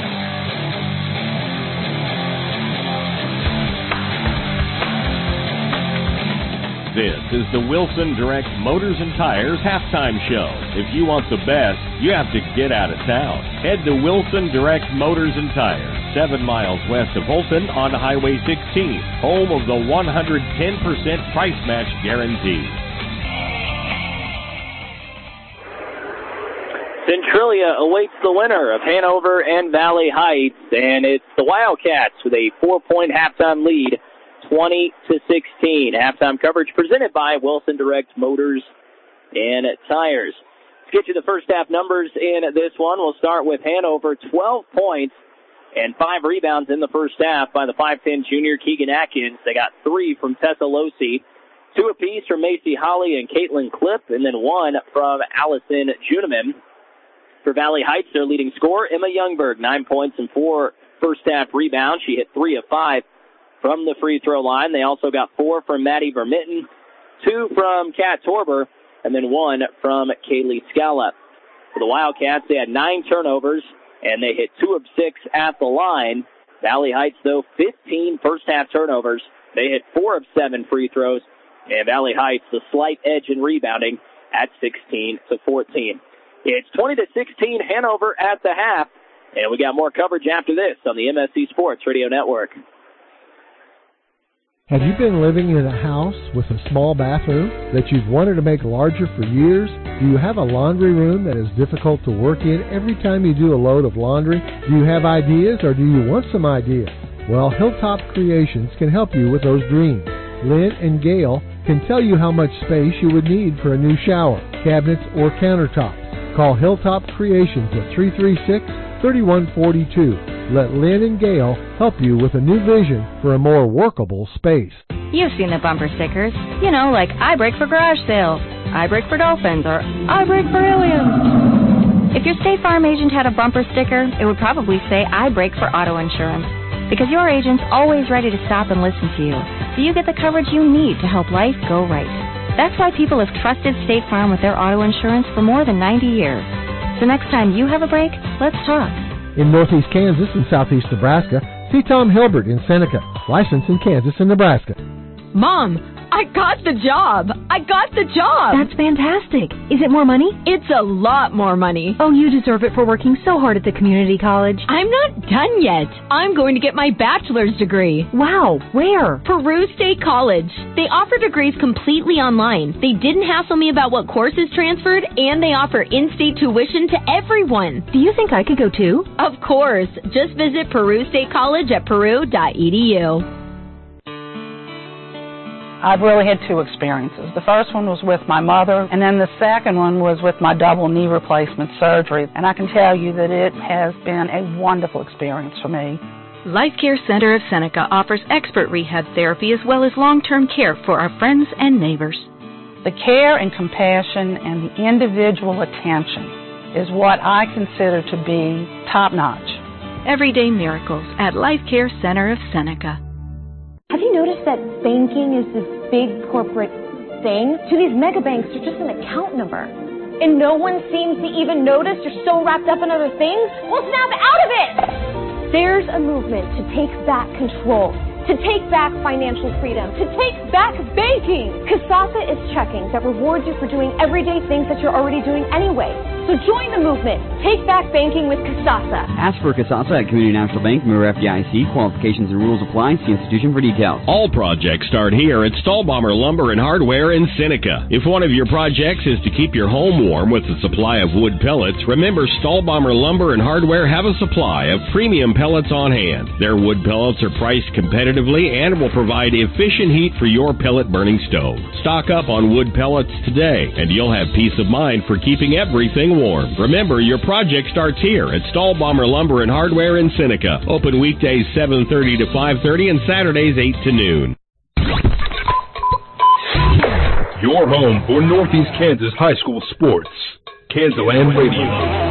S10: This is the Wilson Direct Motors and Tires halftime show. If you want the best, you have to get out of town. Head to Wilson Direct Motors and Tires, seven miles west of Holton on Highway sixteen, home of the one hundred ten percent price match guarantee.
S2: Centralia awaits the winner of Hanover and Valley Heights, and it's the Wildcats with a four-point halftime lead, twenty to sixteen. Halftime coverage presented by Wilson Direct Motors and Tires. Let's get you the first half numbers in this one. We'll start with Hanover, twelve points and five rebounds in the first half by the five ten junior Keegan Atkins. They got three from Tessa Losi, two apiece from Macy Holly and Caitlin Clipp, and then one from Allison Juneman. For Valley Heights, their leading scorer, Emma Youngberg, nine points and four first-half rebounds. She hit three of five from the free throw line. They also got four from Maddie Vermitten, two from Kat Torber, and then one from Kaylee Scala. For the Wildcats, they had nine turnovers, and they hit two of six at the line. Valley Heights, though, fifteen first-half turnovers. They hit four of seven free throws, and Valley Heights, the slight edge in rebounding at sixteen to fourteen. It's twenty to sixteen, Hanover at the half, and we got more coverage after this on the M S C Sports Radio Network.
S13: Have you been living in a house with a small bathroom that you've wanted to make larger for years? Do you have a laundry room that is difficult to work in every time you do a load of laundry? Do you have ideas, or do you want some ideas? Well, Hilltop Creations can help you with those dreams. Lynn and Gail can tell you how much space you would need for a new shower, cabinets, or countertops. Call Hilltop Creations at three three six, three one four two. Let Lynn and Gail help you with a new vision for a more workable space.
S14: You've seen the bumper stickers. You know, like I brake for garage sales, I brake for dolphins, or I brake for aliens. If your State Farm agent had a bumper sticker, it would probably say I brake for auto insurance. Because your agent's always ready to stop and listen to you, so you get the coverage you need to help life go right. That's why people have trusted State Farm with their auto insurance for more than ninety years. So next time you have a break, let's talk.
S13: In Northeast Kansas and Southeast Nebraska, see Tom Hilbert in Seneca, licensed in Kansas and Nebraska.
S15: Mom, I got the job. I got the job.
S16: That's fantastic. Is it more money?
S15: It's a lot more money.
S16: Oh, you deserve it for working so hard at the community college.
S15: I'm not done yet. I'm going to get my bachelor's degree.
S16: Wow, where?
S15: Peru State College. They offer degrees completely online. They didn't hassle me about what courses transferred, and they offer in-state tuition to everyone.
S16: Do you think I could go too?
S15: Of course. Just visit Peru State College at peru dot e d u.
S17: I've really had two experiences. The first one was with my mother, and then the second one was with my double knee replacement surgery. And I can tell you that it has been a wonderful experience for me.
S18: Life Care Center of Seneca offers expert rehab therapy as well as long-term care for our friends and neighbors.
S17: The care and compassion and the individual attention is what I consider to be top-notch.
S18: Everyday miracles at Life Care Center of Seneca.
S19: Have you noticed that banking is this big corporate thing? To these mega banks, they're just an account number. and no one seems to even notice you're so wrapped up in other things? Well, snap out of it! There's a movement to take back control, to take back financial freedom, to take back banking. Kasasa is checking that rewards you for doing everyday things that you're already doing anyway. So join the movement. Take back banking with Kasasa.
S20: Ask for Kasasa at Community National Bank, member F D I C. Qualifications and rules apply. See institution for details.
S10: All projects start here at Stahlbomber Lumber and Hardware in Seneca. If one of your projects is to keep your home warm with a supply of wood pellets, remember Stahlbomber Lumber and Hardware have a supply of premium pellets on hand. Their wood pellets are priced competitively and will provide efficient heat for your pellet burning stove. Stock up on wood pellets today, and you'll have peace of mind for keeping everything warm. Remember, your project starts here at Stahlbomber Lumber and Hardware in Seneca. Open weekdays seven thirty to five thirty and Saturdays eight to noon.
S21: Your home for Northeast Kansas high school sports. Kansaland Radio.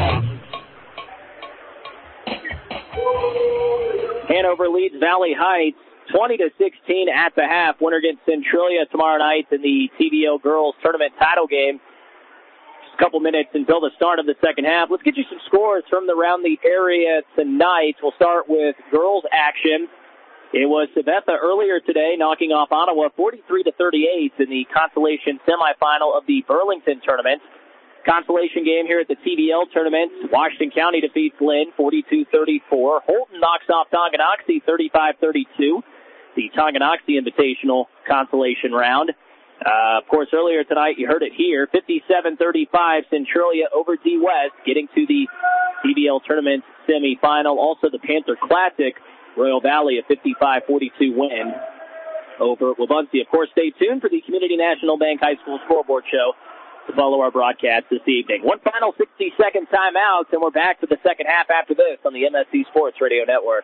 S2: Hanover leads Valley Heights twenty to sixteen at the half. Winner against Centralia tomorrow night in the T V L Girls Tournament title game. Just a couple minutes until the start of the second half. Let's get you some scores from around the area tonight. We'll start with girls action. It was Sabetha earlier today knocking off Ottawa forty-three to thirty-eight in the consolation semifinal of the Burlington tournament. Consolation game here at the T V L tournament. Washington County defeats Glenn forty-two thirty-four. Holton knocks off Tonganoxie thirty-five thirty-two. The Tonganoxie Invitational consolation round. Uh, of course, earlier tonight you heard it here. fifty-seven thirty-five Centralia over D West, getting to the T V L tournament semifinal. Also the Panther Classic, Royal Valley, a fifty-five forty-two win over Wabunsee. Of course, stay tuned for the Community National Bank High School Scoreboard Show to follow our broadcast this evening. One final sixty-second timeout, and we're back to the second half after this on the M S C Sports Radio Network.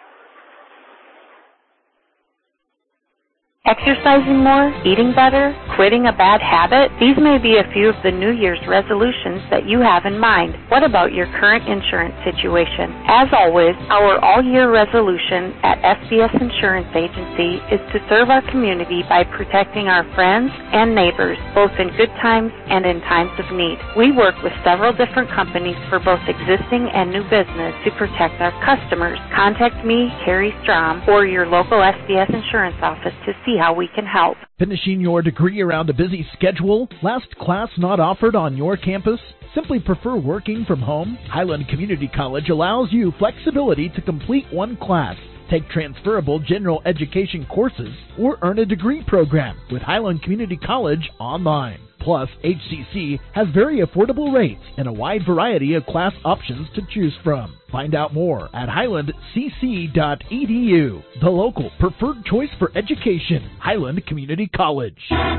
S12: Exercising more, eating better, quitting a bad habit? These may be a few of the New Year's resolutions that you have in mind. What about your current insurance situation? As always, our all-year resolution at S B S Insurance Agency is to serve our community by protecting our friends and neighbors, both in good times and in times of need. We work with several different companies for both existing and new business to protect our customers. Contact me, Carrie Strom, or your local S B S Insurance office to see how we can help.
S11: Finishing your degree around a busy schedule? Last class not offered on your campus? Simply prefer working from home? Highland Community College allows you flexibility to complete one class, take transferable general education courses, or earn a degree program with Highland Community College online. Plus, H C C has very affordable rates and a wide variety of class options to choose from. Find out more at highland c c dot e d u, the local preferred choice for education, Highland Community College.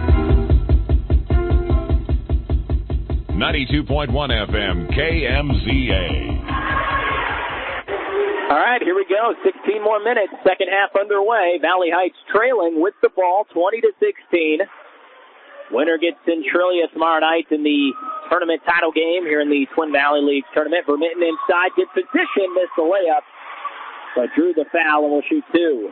S22: ninety-two point one F M, K M Z A.
S2: All right, here we go. sixteen more minutes. Second half underway. Valley Heights trailing with the ball, twenty to sixteen. Winner gets Centralia tomorrow night in the tournament title game here in the Twin Valley League tournament. Vermitten inside, gets position, missed the layup, but drew the foul and will shoot two.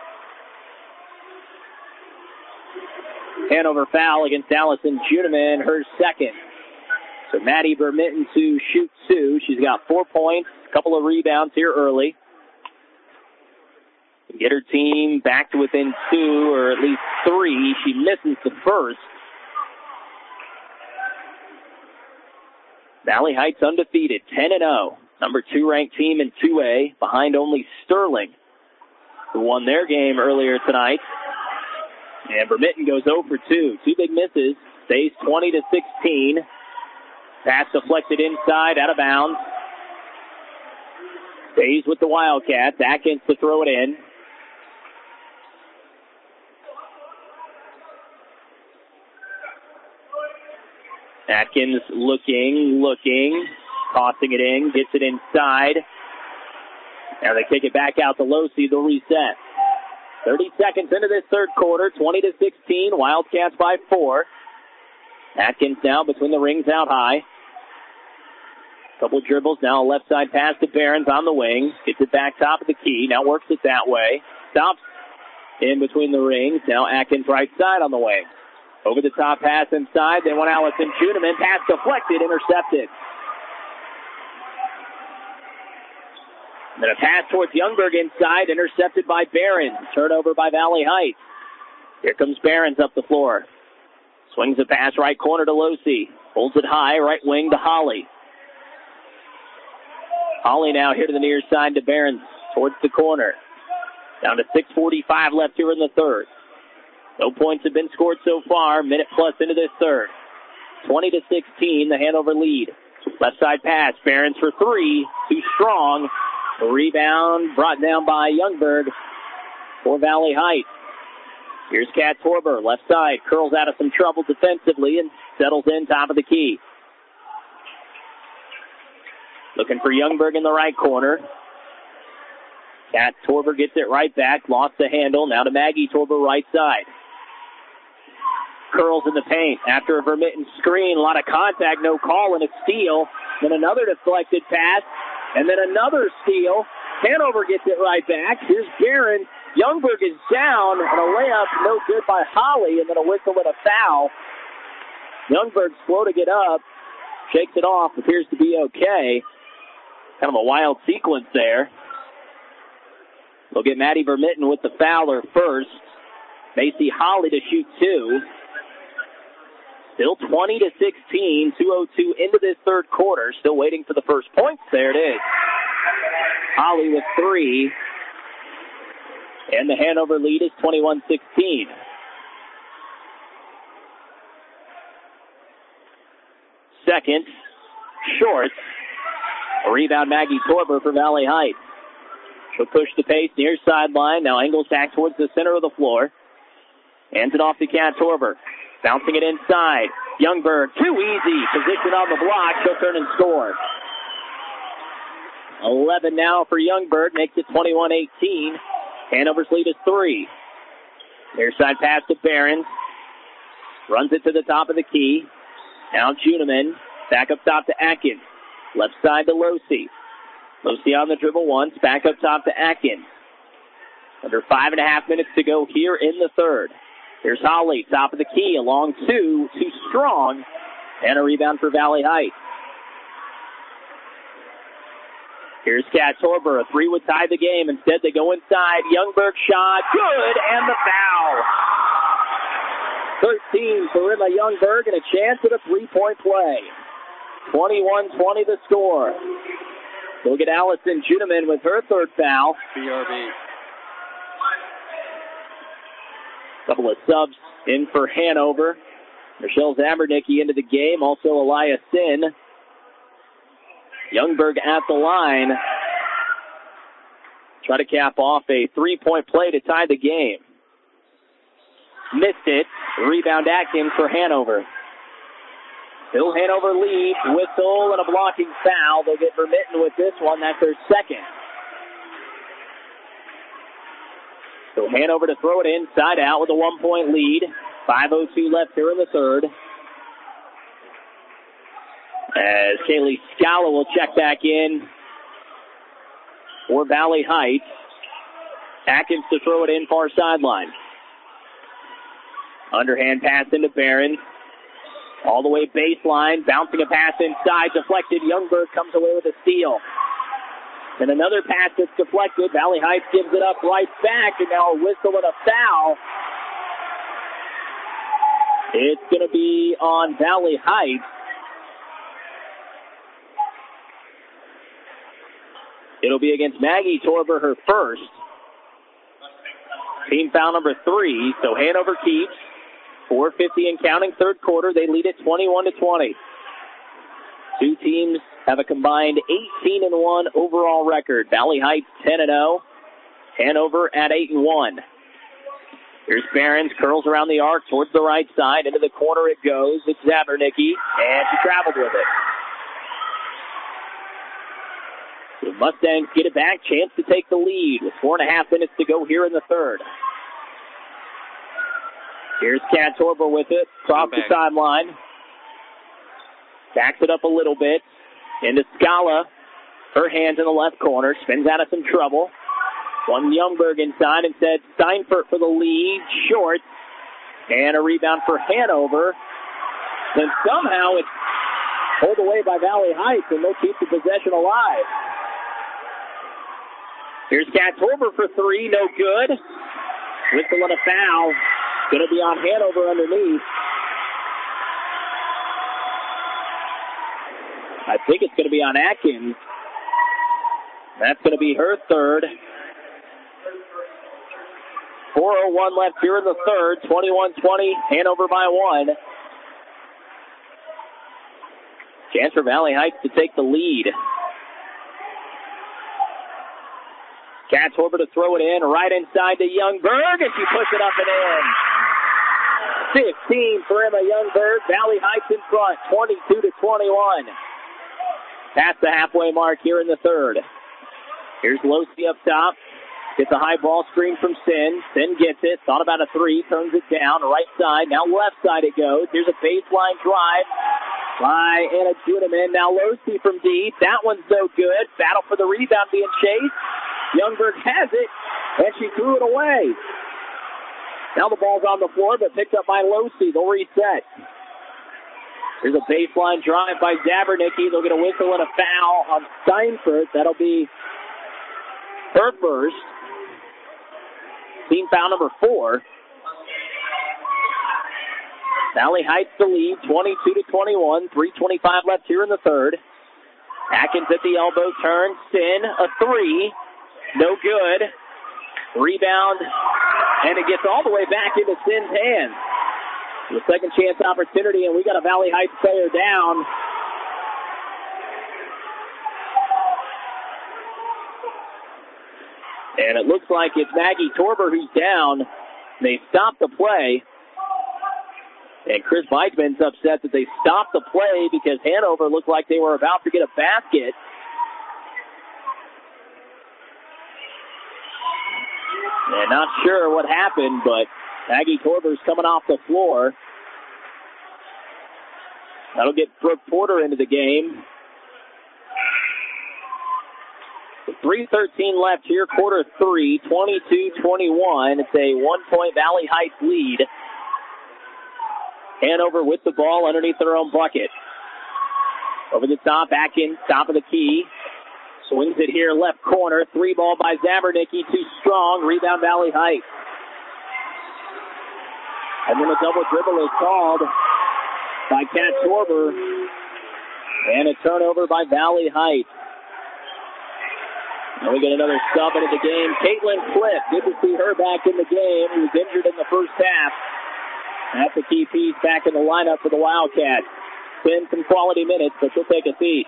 S2: Hanover foul against Allison Juneman, her second. So Maddie Vermitten to shoot two. She's got four points, a couple of rebounds here early. Get her team back to within two, or at least three. She misses the first. Valley Heights undefeated, ten and oh. Number two ranked team in two A, behind only Sterling, who won their game earlier tonight. And Vermitten goes oh for two. Two big misses. Stays twenty to sixteen. Pass deflected inside, out of bounds. Stays with the Wildcats. Atkins to throw it in. Atkins looking, looking, tossing it in, gets it inside. Now they kick it back out to Losey. They'll reset. thirty seconds into this third quarter, twenty to sixteen. Wildcats by four. Atkins now between the rings out high. Couple dribbles, now a left side pass to Barons on the wing. Gets it back top of the key, now works it that way. Stops in between the rings, now Atkins right side on the wing. Over the top pass inside. They want Allison Juneman. Pass deflected, intercepted. Then a pass towards Youngberg inside, intercepted by Behrens. Turnover by Valley Heights. Here comes Behrens up the floor. Swings a pass right corner to Losi. Holds it high, right wing to Holly. Holly now here to the near side to Behrens towards the corner. Down to six forty-five left here in the third. No points have been scored so far. Minute plus into this third. twenty to sixteen, the Hanover lead. Left side pass. Behrens for three. Too strong. The rebound brought down by Youngberg for Valley Heights. Here's Kat Torber, left side, curls out of some trouble defensively and settles in top of the key. Looking for Youngberg in the right corner. Kat Torber gets it right back, lost the handle, now to Maggie Torber, right side. Curls in the paint after a Vermitten screen, a lot of contact, no call, and a steal. Then another deflected pass, and then another steal. Hanover gets it right back. Here's Barron. Youngberg is down, and a layup no good by Holly, and then a whistle and a foul. Youngberg slow to get up, shakes it off, appears to be okay. Kind of a wild sequence there. We'll get Maddie Vermitten with the fouler first. Macy Holly to shoot two. Still twenty to sixteen, two oh two into this third quarter. Still waiting for the first points. There it is. Holly with three. And the Hanover lead is twenty-one sixteen. Second, short. A rebound, Maggie Torber for Valley Heights. She'll push the pace near sideline. Now angles back towards the center of the floor. Hands it off to Kat Torber. Bouncing it inside. Youngberg, too easy. Position on the block. She'll turn and score. eleven now for Youngberg. Makes it twenty-one eighteen. Hanover's lead is three. Near side pass to Behrens. Runs it to the top of the key. Now Juneman. Back up top to Atkins. Left side to Losi. Losi on the dribble once. Back up top to Atkins. Under five and a half minutes to go here in the third. Here's Holly, top of the key, along two, too strong, and a rebound for Valley Heights. Here's Kat Torber, a three would tie the game. Instead, they go inside. Youngberg shot, good, and the foul. thirteen for Emma Youngberg, and a chance at a three-point play. twenty-one twenty the score. We'll get Allison Juneman with her third foul.
S3: B R B.
S2: Couple of subs in for Hanover. Michelle Zabernicki into the game. Also Elias Sin. Youngberg at the line. Try to cap off a three-point play to tie the game. Missed it. Rebound Atkins for Hanover. Still Hanover leads. Whistle and a blocking foul. They'll get Vermitten with this one. That's their second. So Hanover to throw it inside out with a one-point lead. five oh two left here in the third. As Kaylee Scala will check back in for Valley Heights. Atkins to throw it in far sideline. Underhand pass into Behrens. All the way baseline. Bouncing a pass inside. Deflected. Youngberg comes away with a steal. And another pass that's deflected. Valley Heights gives it up right back, and now a whistle and a foul. It's going to be on Valley Heights. It'll be against Maggie Torber, her first. Team foul number three, so Hanover keeps. four fifty and counting, third quarter. They lead it twenty-one to twenty. Two teams have a combined eighteen and one overall record. Valley Heights ten and oh. Hanover at eight and one. Here's Behrens, curls around the arc towards the right side. Into the corner it goes. It's Zabernicki, and she traveled with it. The Mustangs get it back. Chance to take the lead with four and a half minutes to go here in the third. Here's Kat Torber with it. Across the sideline. Backs it up a little bit. Into Scala. Her hands in the left corner. Spins out of some trouble. One Youngberg inside and said Steinfurt for the lead. Short. And a rebound for Hanover. Then somehow it's pulled away by Valley Heights, and they'll keep the possession alive. Here's Kat Torber for three, no good. Whistle and a foul. Going to be on Hanover underneath. I think it's going to be on Atkins. That's going to be her third. four oh one left here in the third. twenty-one twenty, Hanover by one. Chance for Valley Heights to take the lead. Kat Torber to throw it in, right inside to Youngberg, and she puts it up and in. fifteen for Emma Youngberg. Valley Heights in front, twenty-two to twenty-one. Past the halfway mark here in the third. Here's Losey up top. Gets a high ball screen from Sin. Sin gets it. Thought about a three. Turns it down. Right side. Now left side it goes. Here's a baseline drive by Anna Juneman. Now Losey from deep. That one's no good. Battle for the rebound being chased. Youngberg has it, and she threw it away. Now the ball's on the floor, but picked up by Losey. They'll reset. Here's a baseline drive by Zabernicki. They'll get a whistle and a foul on Steinfurt. That'll be her first. Team foul number four. Valley Heights the lead, twenty-two to twenty-one. three twenty-five left here in the third. Atkins at the elbow, turn, Sin, a three. No good. Rebound, and it gets all the way back into Sin's hands. The second chance opportunity, and we got a Valley Heights player down. And it looks like it's Maggie Torber who's down. They stopped the play. And Chris Bikeman's upset that they stopped the play because Hanover looked like they were about to get a basket. And not sure what happened, but Maggie Torber's coming off the floor. That'll get Brooke Porter into the game. three thirteen left here, quarter three, twenty-two twenty-one. It's a one-point Valley Heights lead. Hanover with the ball underneath their own bucket. Over the top, back in, top of the key. Swings it here, left corner. Three ball by Zabernicki, too strong. Rebound Valley Heights. And then a double dribble is called by Kat Torber. And a turnover by Valley Heights. And we get another sub into the game. Caitlin Cliff, good to see her back in the game. She was injured in the first half. That's a key piece back in the lineup for the Wildcats. Been some quality minutes, but she'll take a seat.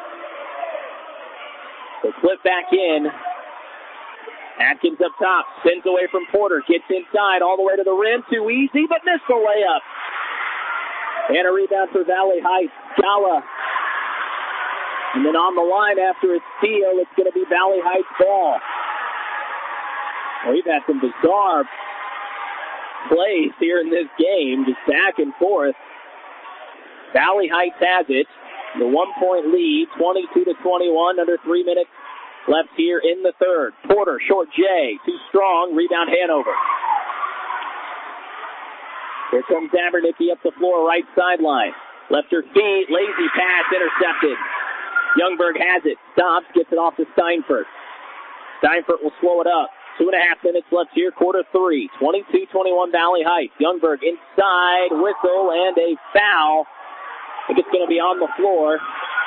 S2: So Cliff back in. Atkins up top. Spins away from Porter. Gets inside all the way to the rim. Too easy, but missed the layup. And a rebound for Valley Heights. Gala. And then on the line after a steal, it's going to be Valley Heights ball. Well, we've had some bizarre plays here in this game, just back and forth. Valley Heights has it. The one-point lead, twenty-two to twenty-one, under three minutes left here in the third. Porter, short J, too strong, rebound Hanover. Here comes Zabernicki up the floor, right sideline. Left her feet, lazy pass, intercepted. Youngberg has it, stops, gets it off to Steinfurt. Steinfurt will slow it up. Two and a half minutes left here, quarter three. twenty-two twenty-one Valley Heights. Youngberg inside, whistle, and a foul. I think it's going to be on the floor.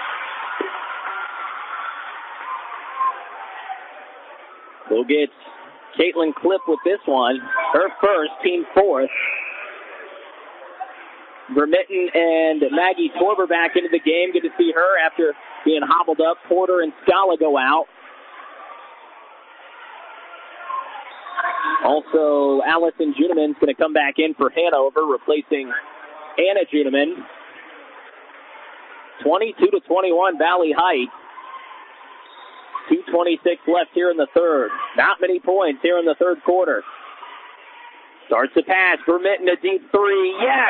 S2: We'll get Caitlin Cliff with this one. Her first, team fourth. Vermitten and Maggie Torber back into the game. Good to see her after being hobbled up. Porter and Scala go out. Also, Allison Juneman's going to come back in for Hanover, replacing Anna Juneman. twenty-two to twenty-one, Valley Heights. two twenty-six left here in the third. Not many points here in the third quarter. Starts the pass. Vermitten a deep three. Yes!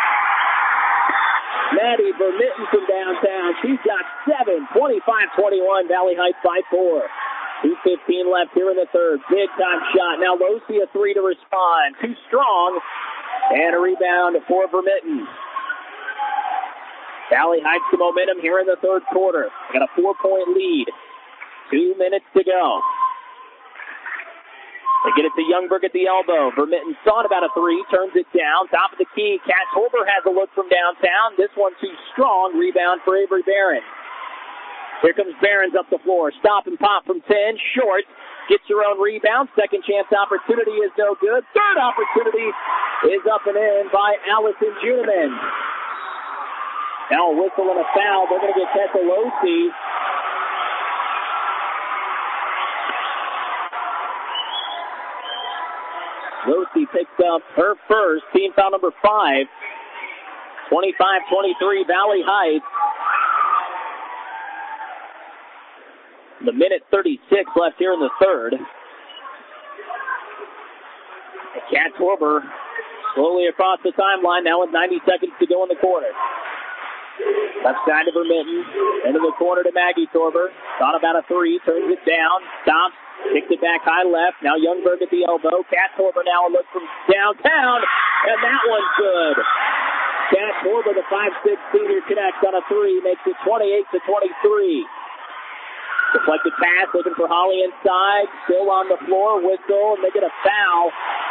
S2: Maddie Vermitten from downtown. She's got seven. twenty-five twenty-one, Valley Heights by four. two fifteen left here in the third. Big time shot. Now Losi a three to respond. Too strong. And a rebound for Vermitten. Valley Heights the momentum here in the third quarter. They got a four-point lead. Two minutes to go. They get it to Youngberg at the elbow. Vermitten thought about a three, turns it down. Top of the key. Kat Torber has a look from downtown. This one too strong. Rebound for Avery Barron. Here comes Barron's up the floor. Stop and pop from ten. Short. Gets her own rebound. Second chance opportunity is no good. Third opportunity is up and in by Allison Juniman. Now a whistle and a foul. They're going to get Tessa Losi. Losi picks up her first. Team foul number five. twenty-five twenty-three Valley Heights. The minute thirty-six left here in the third. Kat Torber slowly across the timeline now with ninety seconds to go in the quarter. Left side to Vermitten. Into the corner to Maggie Torber. Thought about a three. Turns it down. Stops. Kicks it back high left. Now Youngberg at the elbow. Kat Torber now a look from downtown. And that one's good. Kat Torber, the five six senior, connects on a three. Makes it twenty-eight to twenty-three. Deflected pass, looking for Holly inside. Still on the floor, whistle, and they get a foul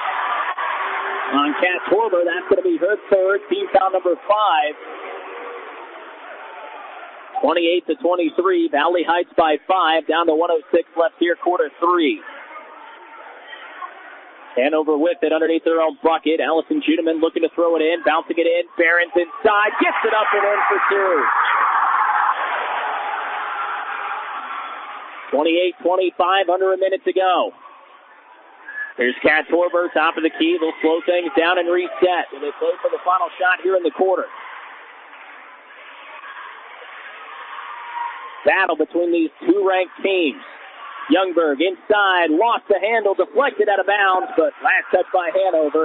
S2: on Kat Torber. That's going to be her third, team foul number five. twenty-eight to twenty-three, Valley Heights by five, down to one oh six left here, quarter three. Hanover with it underneath their own bucket. Allison Judeman looking to throw it in, bouncing it in. Barron's inside, gets it up and in for two. twenty-eight twenty-five, under a minute to go. Here's Kat Torber, top of the key. They'll slow things down and reset. And they play for the final shot here in the quarter. Battle between these two ranked teams. Youngberg inside, lost the handle, deflected out of bounds, but last touch by Hanover.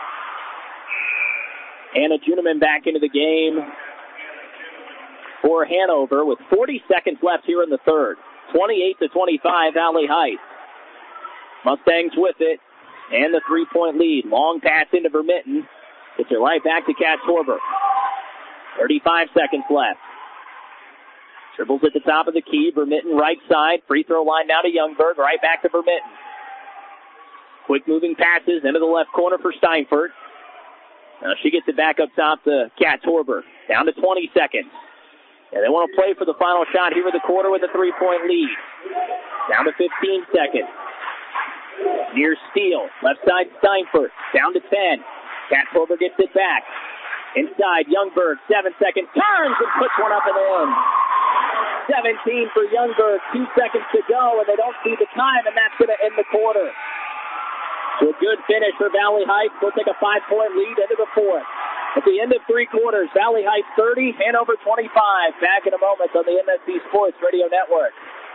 S2: Anna Juniman back into the game for Hanover with forty seconds left here in the third. twenty-eight to twenty-five, Valley Heights. Mustangs with it, and the three-point lead. Long pass into Vermitten. Gets it right back to Kat Torber. thirty-five seconds left. Dribbles at the top of the key. Vermitten right side. Free throw line now to Youngberg. Right back to Vermitten. Quick moving passes into the left corner for Steinfurt. Now she gets it back up top to Kat Torber. Down to twenty seconds. And they want to play for the final shot here in the quarter with a three-point lead. Down to fifteen seconds. Near steal. Left side Steinfurt. Down to ten. Kat Torber gets it back. Inside Youngberg. Seven seconds. Turns and puts one up and in. seventeen for Youngberg. Two seconds to go, and they don't see the time, and that's going to end the quarter. So a good finish for Valley Heights. They'll take a five-point lead into the fourth. At the end of three quarters, Valley Heights thirty, Hanover twenty-five. Back in a moment on the M S C Sports Radio Network.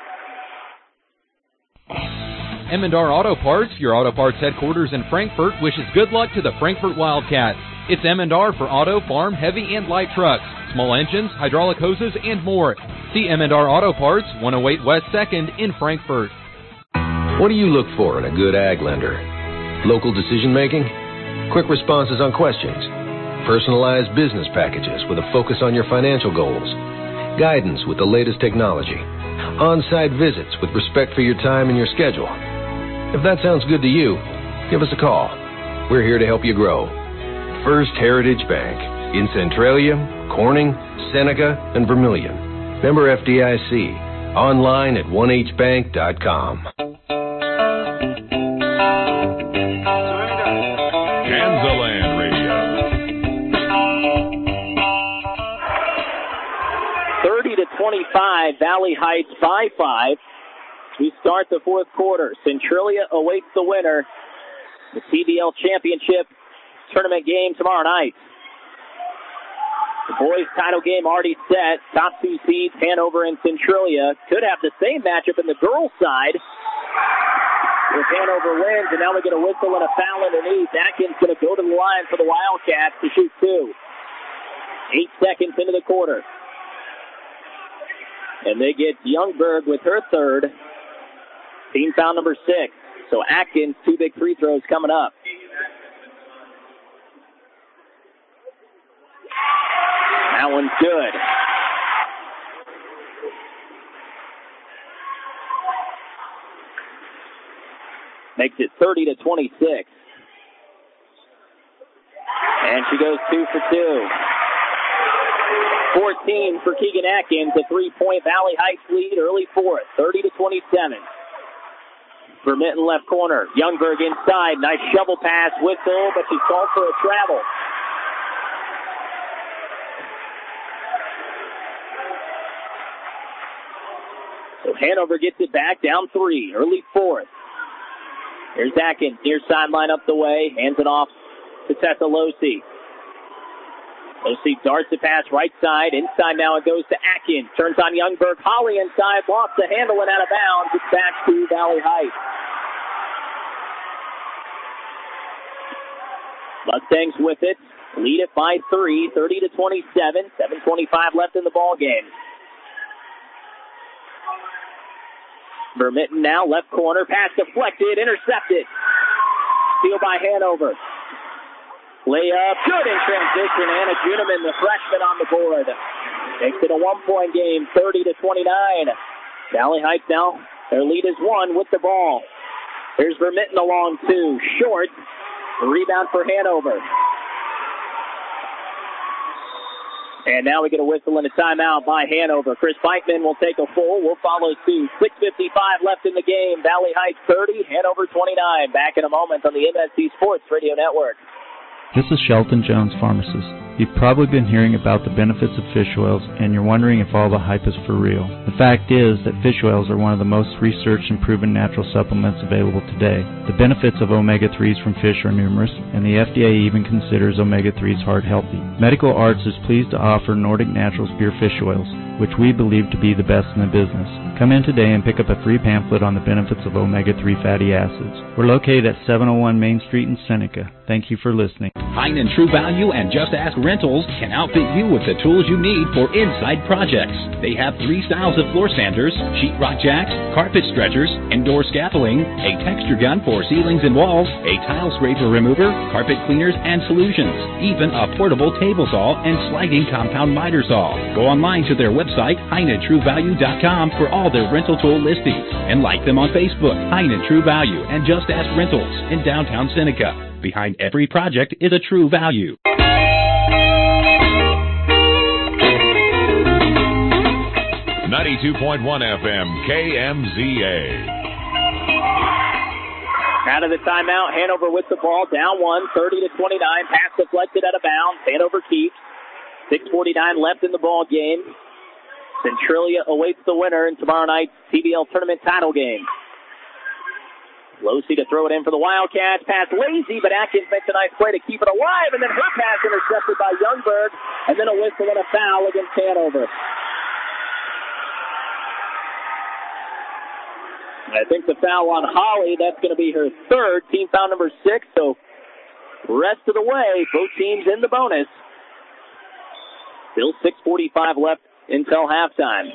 S5: Emendar Auto Parts, your auto parts headquarters in Frankfort, wishes good luck to the Frankfort Wildcats. It's Emendar for auto, farm, heavy, and light trucks, small engines, hydraulic hoses, and more. See Emendar Auto Parts, one oh eight West second in Frankfort.
S3: What do you look for in a good ag lender? Local decision making? Quick responses on questions? Personalized business packages with a focus on your financial goals? Guidance with the latest technology? On-site visits with respect for your time and your schedule? If that sounds good to you, give us a call. We're here to help you grow. First Heritage Bank in Centralia, Corning, Seneca, and Vermilion. Member F D I C. Online at one h bank dot com.
S22: Kansaland Radio.
S2: thirty to twenty-five, Valley Heights by five. We start the fourth quarter. Centralia awaits the winner. The C D L Championship tournament game tomorrow night. The boys' title game already set. Top two seeds, Hanover and Centralia, could have the same matchup in the girls' side if Hanover wins. And now we get a whistle and a foul underneath. Atkins going to go to the line for the Wildcats to shoot two. Eight seconds into the quarter. And they get Youngberg with her third. Team foul number six. So Atkins, two big free throws coming up. That one's good. Makes it thirty to twenty-six. And she goes two for two. fourteen for Keegan Atkins, a three-point Valley Heights lead, early fourth, thirty to twenty-seven. Vermitten left corner. Youngberg inside. Nice shovel pass. Whistle, but she's called for a travel. So Hanover gets it back, down three, early fourth. Here's Atkins, near sideline up the way, hands it off to Tessa Losi. Losi darts the pass right side, inside now it goes to Atkins, turns on Youngberg, Holly inside, lost the handle and out of bounds, it's back to Valley Heights. Mustangs with it, lead it by three, thirty to twenty-seven, seven twenty-five left in the ball game. Vermitten now, left corner, pass deflected, intercepted. Steal by Hanover. Layup, good in transition. Anna Juniman, the freshman, on the board. Makes it a one-point game, thirty to twenty-nine. Valley Heights now, their lead is one with the ball. Here's Vermitten along two, short. The rebound for Hanover. And now we get a whistle and a timeout by Hanover. Chris Beichman will take a full. We'll follow suit. six fifty-five left in the game. Valley Heights thirty, Hanover twenty-nine. Back in a moment on the M S C Sports Radio Network.
S4: This is Shelton Jones, pharmacist. You've probably been hearing about the benefits of fish oils, and you're wondering if all the hype is for real. The fact is that fish oils are one of the most researched and proven natural supplements available today. The benefits of omega threes from fish are numerous, and the F D A even considers omega threes heart healthy. Medical Arts is pleased to offer Nordic Naturals Pure Fish Oils, which we believe to be the best in the business. Come in today and pick up a free pamphlet on the benefits of omega three fatty acids. We're located at seven oh one Main Street in Seneca. Thank you for listening.
S1: Hein and True Value and Just Ask Rentals can outfit you with the tools you need for inside projects. They have three styles of floor sanders, sheetrock jacks, carpet stretchers, indoor scaffolding, a texture gun for ceilings and walls, a tile scraper remover, carpet cleaners and solutions, even a portable table saw and sliding compound miter saw. Go online to their website, hein and true value dot com, for all their rental tool listings, and like them on Facebook, Hein and True Value and Just Ask Rentals in downtown Seneca. Behind every project is a True Value.
S22: ninety-two point one F M, K M Z A.
S2: Out of the timeout, Hanover with the ball, down one, thirty to twenty-nine. Pass deflected out of bounds. Hanover keeps. six forty-nine left in the ball game. Centralia awaits the winner in tomorrow night's T B L tournament title game. Losi to throw it in for the Wildcats. Pass lazy, but Atkins makes a nice play to keep it alive, and then her pass intercepted by Youngberg, and then a whistle and a foul against Hanover. I think the foul on Holly, that's going to be her third, team foul number six, so rest of the way, both teams in the bonus. Still six forty-five left until halftime.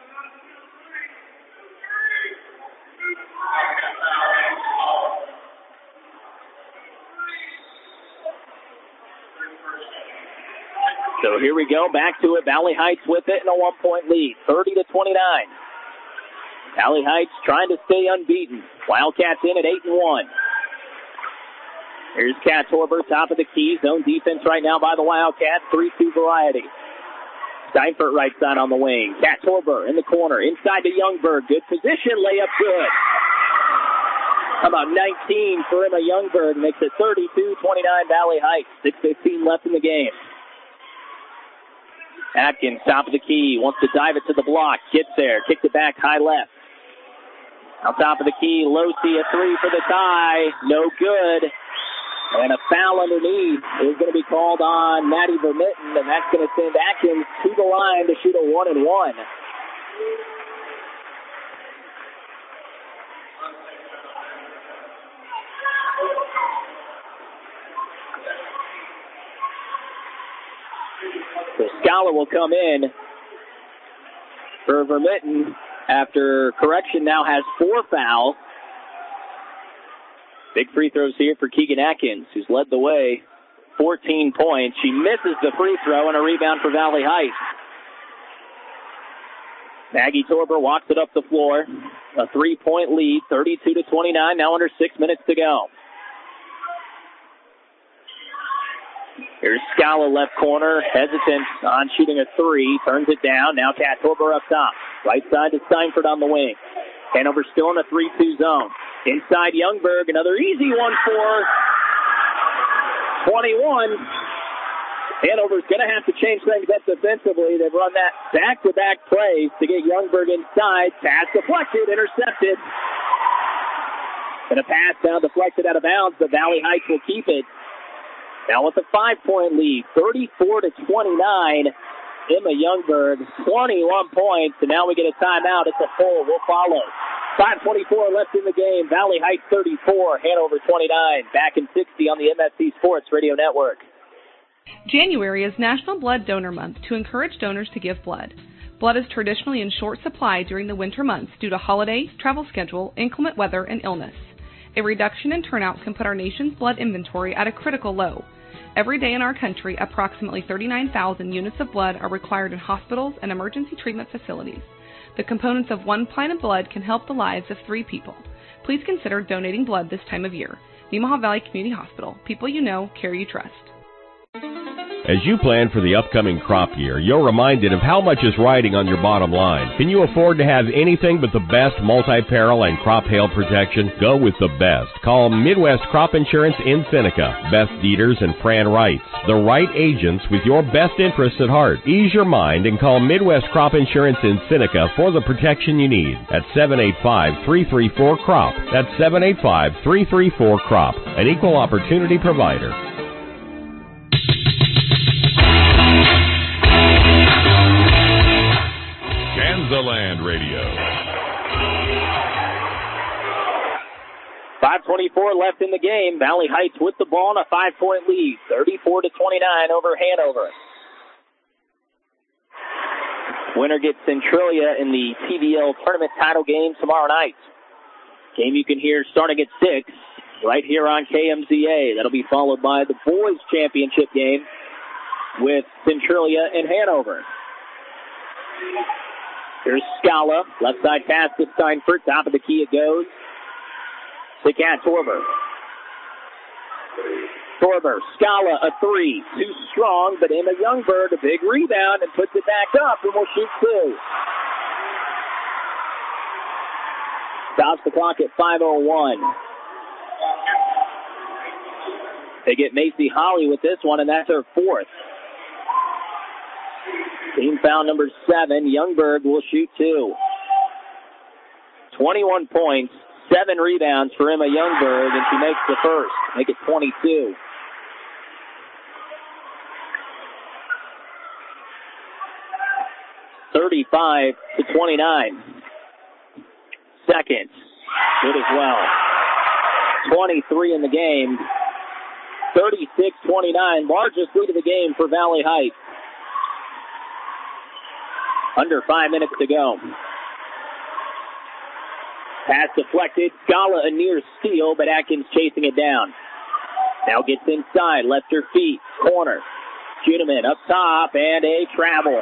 S2: So here we go, back to it. Valley Heights with it in a one-point lead, thirty to twenty-nine. Valley Heights trying to stay unbeaten. Wildcats in at eight and one. Here's Kat Torber, top of the key. Zone defense right now by the Wildcats, three two variety. Steinfurt right side on the wing. Kat Torber in the corner, inside to Youngberg. Good position, layup good. How about nineteen for Emma Youngberg? Makes it thirty-two twenty-nine Valley Heights. six fifteen left in the game. Atkins, top of the key, wants to dive it to the block. Gets there, kicked it back, high left. On top of the key, Losi, a three for the tie. No good. And a foul underneath is going to be called on Maddie Vermitten, and that's going to send Atkins to the line to shoot a one and one. So Scala will come in for Vermitten after correction now has four fouls. Big free throws here for Keegan Atkins, who's led the way. fourteen points. She misses the free throw and a rebound for Valley Heights. Maggie Torber walks it up the floor. A three-point lead, thirty-two to twenty-nine, now under six minutes to go. Here's Scala left corner, hesitant on shooting a three, turns it down. Now Kat Torber up top. Right side to Steinford on the wing. Hanover still in a three two zone. Inside Youngberg, another easy one for twenty-one. Hanover's going to have to change things up defensively. They've run that back-to-back plays to get Youngberg inside. Pass deflected, intercepted. And a pass now deflected out of bounds, but Valley Heights will keep it. Now with a five-point lead, thirty-four to twenty-nine. Emma Youngberg, twenty-one points, and now we get a timeout. It's a full. We'll follow. five twenty-four left in the game. Valley Heights thirty-four, Hanover twenty-nine. Back in sixty on the M S C Sports Radio Network.
S6: January is National Blood Donor Month to encourage donors to give blood. Blood is traditionally in short supply during the winter months due to holiday, travel schedule, inclement weather, and illness. A reduction in turnout can put our nation's blood inventory at a critical low. Every day in our country, approximately thirty-nine thousand units of blood are required in hospitals and emergency treatment facilities. The components of one pint of blood can help the lives of three people. Please consider donating blood this time of year. Nemaha Valley Community Hospital. People you know, care you trust.
S10: As you plan for the upcoming crop year, you're reminded of how much is riding on your bottom line. Can you afford to have anything but the best multi-peril and crop hail protection? Go with the best. Call Midwest Crop Insurance in Seneca. Beth Dieters and Fran Wrights. The right agents with your best interests at heart. Ease your mind and call Midwest Crop Insurance in Seneca for the protection you need at seven eight five, three three four, C R O P. That's seven eight five, three three four, C R O P. An equal opportunity provider.
S22: Kansaland Radio.
S2: five twenty-four left in the game. Valley Heights with the ball and a five-point lead, thirty-four to twenty-nine over Hanover. Winner gets Centralia in the T V L tournament title game tomorrow night. Game you can hear starting at six right here on K M Z A. That'll be followed by the boys' championship game with Centralia and Hanover. Here's Scala. Left side pass to Steinfurt. Top of the key it goes to Kat Torber. Torber, Scala, a three. Too strong, but Emma Youngberg, a big rebound and puts it back up and will shoot two. Stops the clock at five oh one. They get Macy Holly with this one, and that's her fourth. Team foul number seven. Youngberg will shoot two. twenty-one points, seven rebounds for Emma Youngberg, and she makes the first. Make it twenty-two. thirty-five to twenty-nine. Seconds. Good as well. twenty-three in the game. thirty-six twenty-nine. Largest lead of the game for Valley Heights. Under five minutes to go. Pass deflected. Scala a near steal, but Atkins chasing it down. Now gets inside. Left her feet. Corner. Judeman up top and a travel.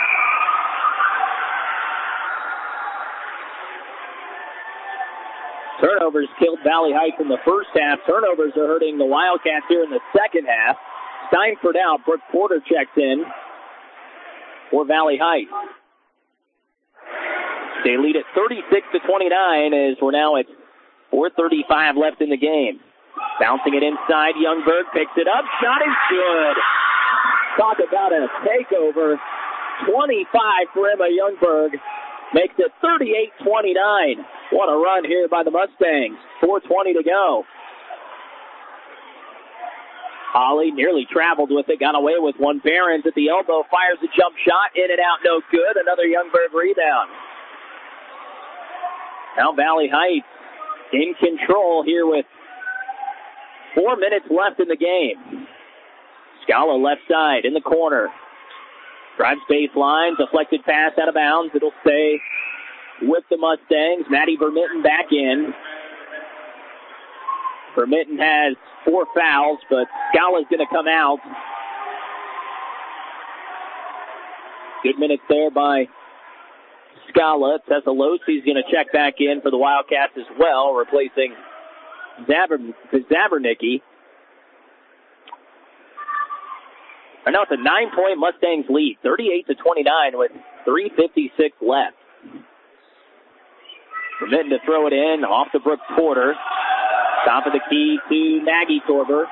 S2: Turnovers killed Valley Heights in the first half. Turnovers are hurting the Wildcats here in the second half. Steinford out. Brooke Porter checks in for Valley Heights. They lead at thirty-six to twenty-nine as we're now at four thirty-five left in the game. Bouncing it inside. Youngberg picks it up. Shot is good. Talk about a takeover. twenty-five for Emma Youngberg. Makes it thirty-eight twenty-nine. What a run here by the Mustangs. four twenty to go. Holly nearly traveled with it. Got away with one. Behrens at the elbow. Fires a jump shot. In and out. No good. Another Youngberg rebound. Now Valley Heights in control here with four minutes left in the game. Scala left side in the corner. Drives baseline. Deflected pass out of bounds. It'll stay with the Mustangs. Maddie Vermitten back in. Vermitten has four fouls, but Scala's going to come out. Good minutes there by Scala. Tessalosi's going to check back in for the Wildcats as well, replacing Zabern- Zabernicki. Right now it's a nine-point Mustangs lead, thirty-eight to twenty-nine with three fifty-six left. Vermitten to throw it in, off to Brooke Porter. Top of the key to Maggie Torber.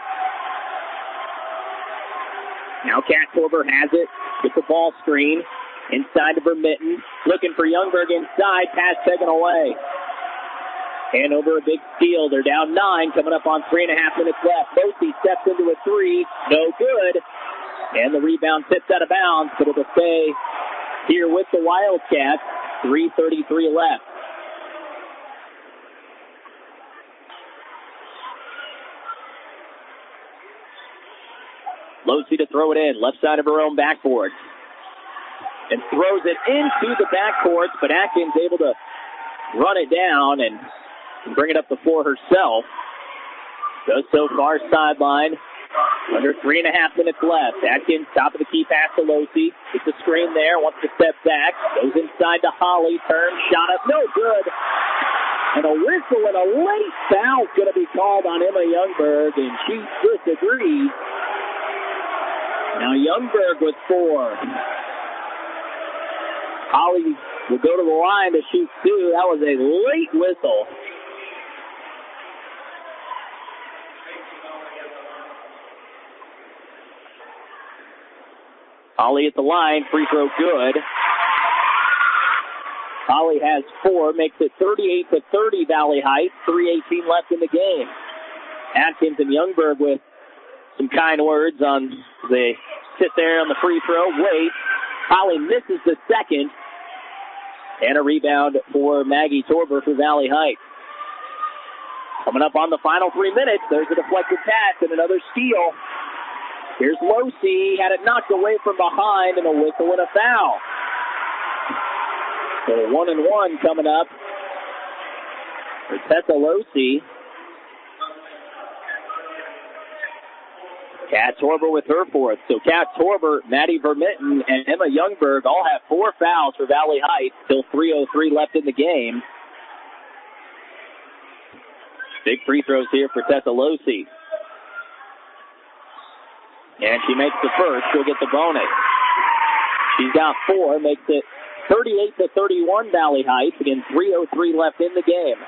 S2: Now Kat Torber has it. Gets the ball screen. Inside to Vermitten. Looking for Youngberg inside. Pass taken away. And over a big steal. They're down nine. Coming up on three and a half minutes left. Bosie steps into a three. No good. And the rebound tips out of bounds. But it'll stay here with the Wildcats. three thirty-three left. Losi to throw it in, left side of her own backboard. And throws it into the backcourt, but Atkins able to run it down and bring it up the floor herself. Goes so far sideline. Under three and a half minutes left. Atkins, top of the key pass to Losi. Gets a screen there, wants to step back. Goes inside to Holly, turns, shot up, no good. And a whistle and a late foul is going to be called on Emma Youngberg, and she disagrees. Now Youngberg with four. Holly will go to the line to shoot two. That was a late whistle. Holly at the line, free throw good. Holly has four, makes it thirty-eight to thirty Valley Heights. three eighteen left in the game. Atkins and Youngberg with some kind words on the sit there on the free throw. Wait. Holly misses the second. And a rebound for Maggie Torber for Valley Heights. Coming up on the final three minutes, there's a deflected pass and another steal. Here's Losi, had it knocked away from behind, and a whistle and a foul. So one and one coming up for Tessa Losi. Kat Torber with her fourth. So Kat Torber, Maddie Vermitten, and Emma Youngberg all have four fouls for Valley Heights. Still three oh three left in the game. Big free throws here for Tessa Losi. And she makes the first. She'll get the bonus. She's got four. Makes it thirty-eight to thirty-one Valley Heights. Again, three oh three left in the game.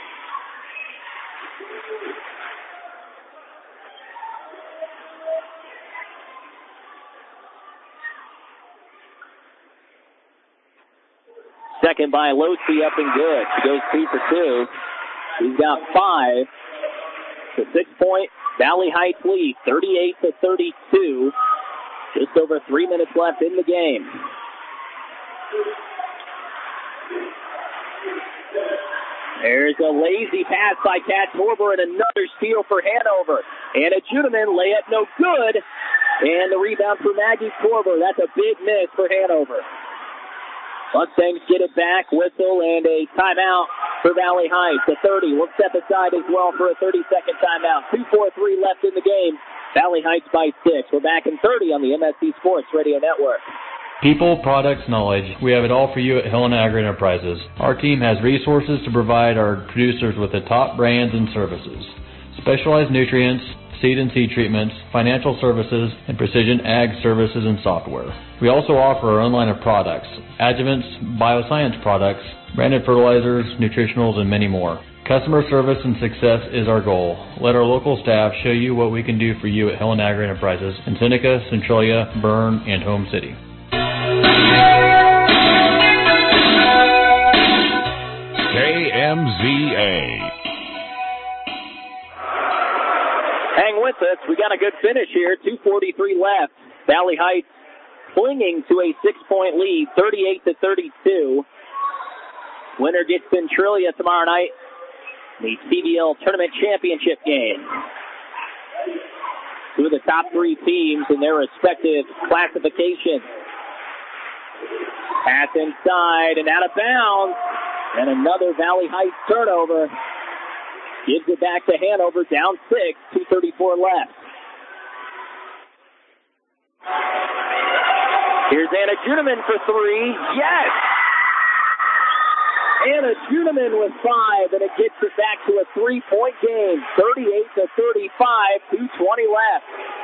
S2: Second by Losi, up and good. She goes two for two. He's got five. The six-point Valley Heights lead, thirty-eight to thirty-two. Just over three minutes left in the game. There's a lazy pass by Kat Torber and another steal for Hanover. And a Judeman layup, no good. And the rebound for Maggie Torber. That's a big miss for Hanover. Mustangs get it back, whistle, and a timeout for Valley Heights. A thirty. We'll step aside as well for a thirty-second timeout. two forty-three left in the game. Valley Heights by six. We're back in thirty on the M S C Sports Radio Network.
S4: People, products, knowledge. We have it all for you at Helena Agri Enterprises. Our team has resources to provide our producers with the top brands and services. Specialized nutrients, seed and seed treatments, financial services, and precision ag services and software. We also offer our own line of products, adjuvants, bioscience products, branded fertilizers, nutritionals, and many more. Customer service and success is our goal. Let our local staff show you what we can do for you at Helena Agri Enterprises in Seneca, Centralia, Bern, and Home City.
S22: K M Z A.
S2: Hang with us. We got a good finish here. two forty-three left. Valley Heights clinging to a six-point lead, thirty-eight to thirty-two. Winner gets Centralia tomorrow night, the C B L Tournament Championship game. Two of the top three teams in their respective classifications. Pass inside and out of bounds. And another Valley Heights turnover. Gives it back to Hanover, down six, two thirty-four left. Here's Anna Juneman for three. Yes! Anna Juneman with five, and it gets it back to a three-point game. thirty-eight to thirty-five, two twenty left.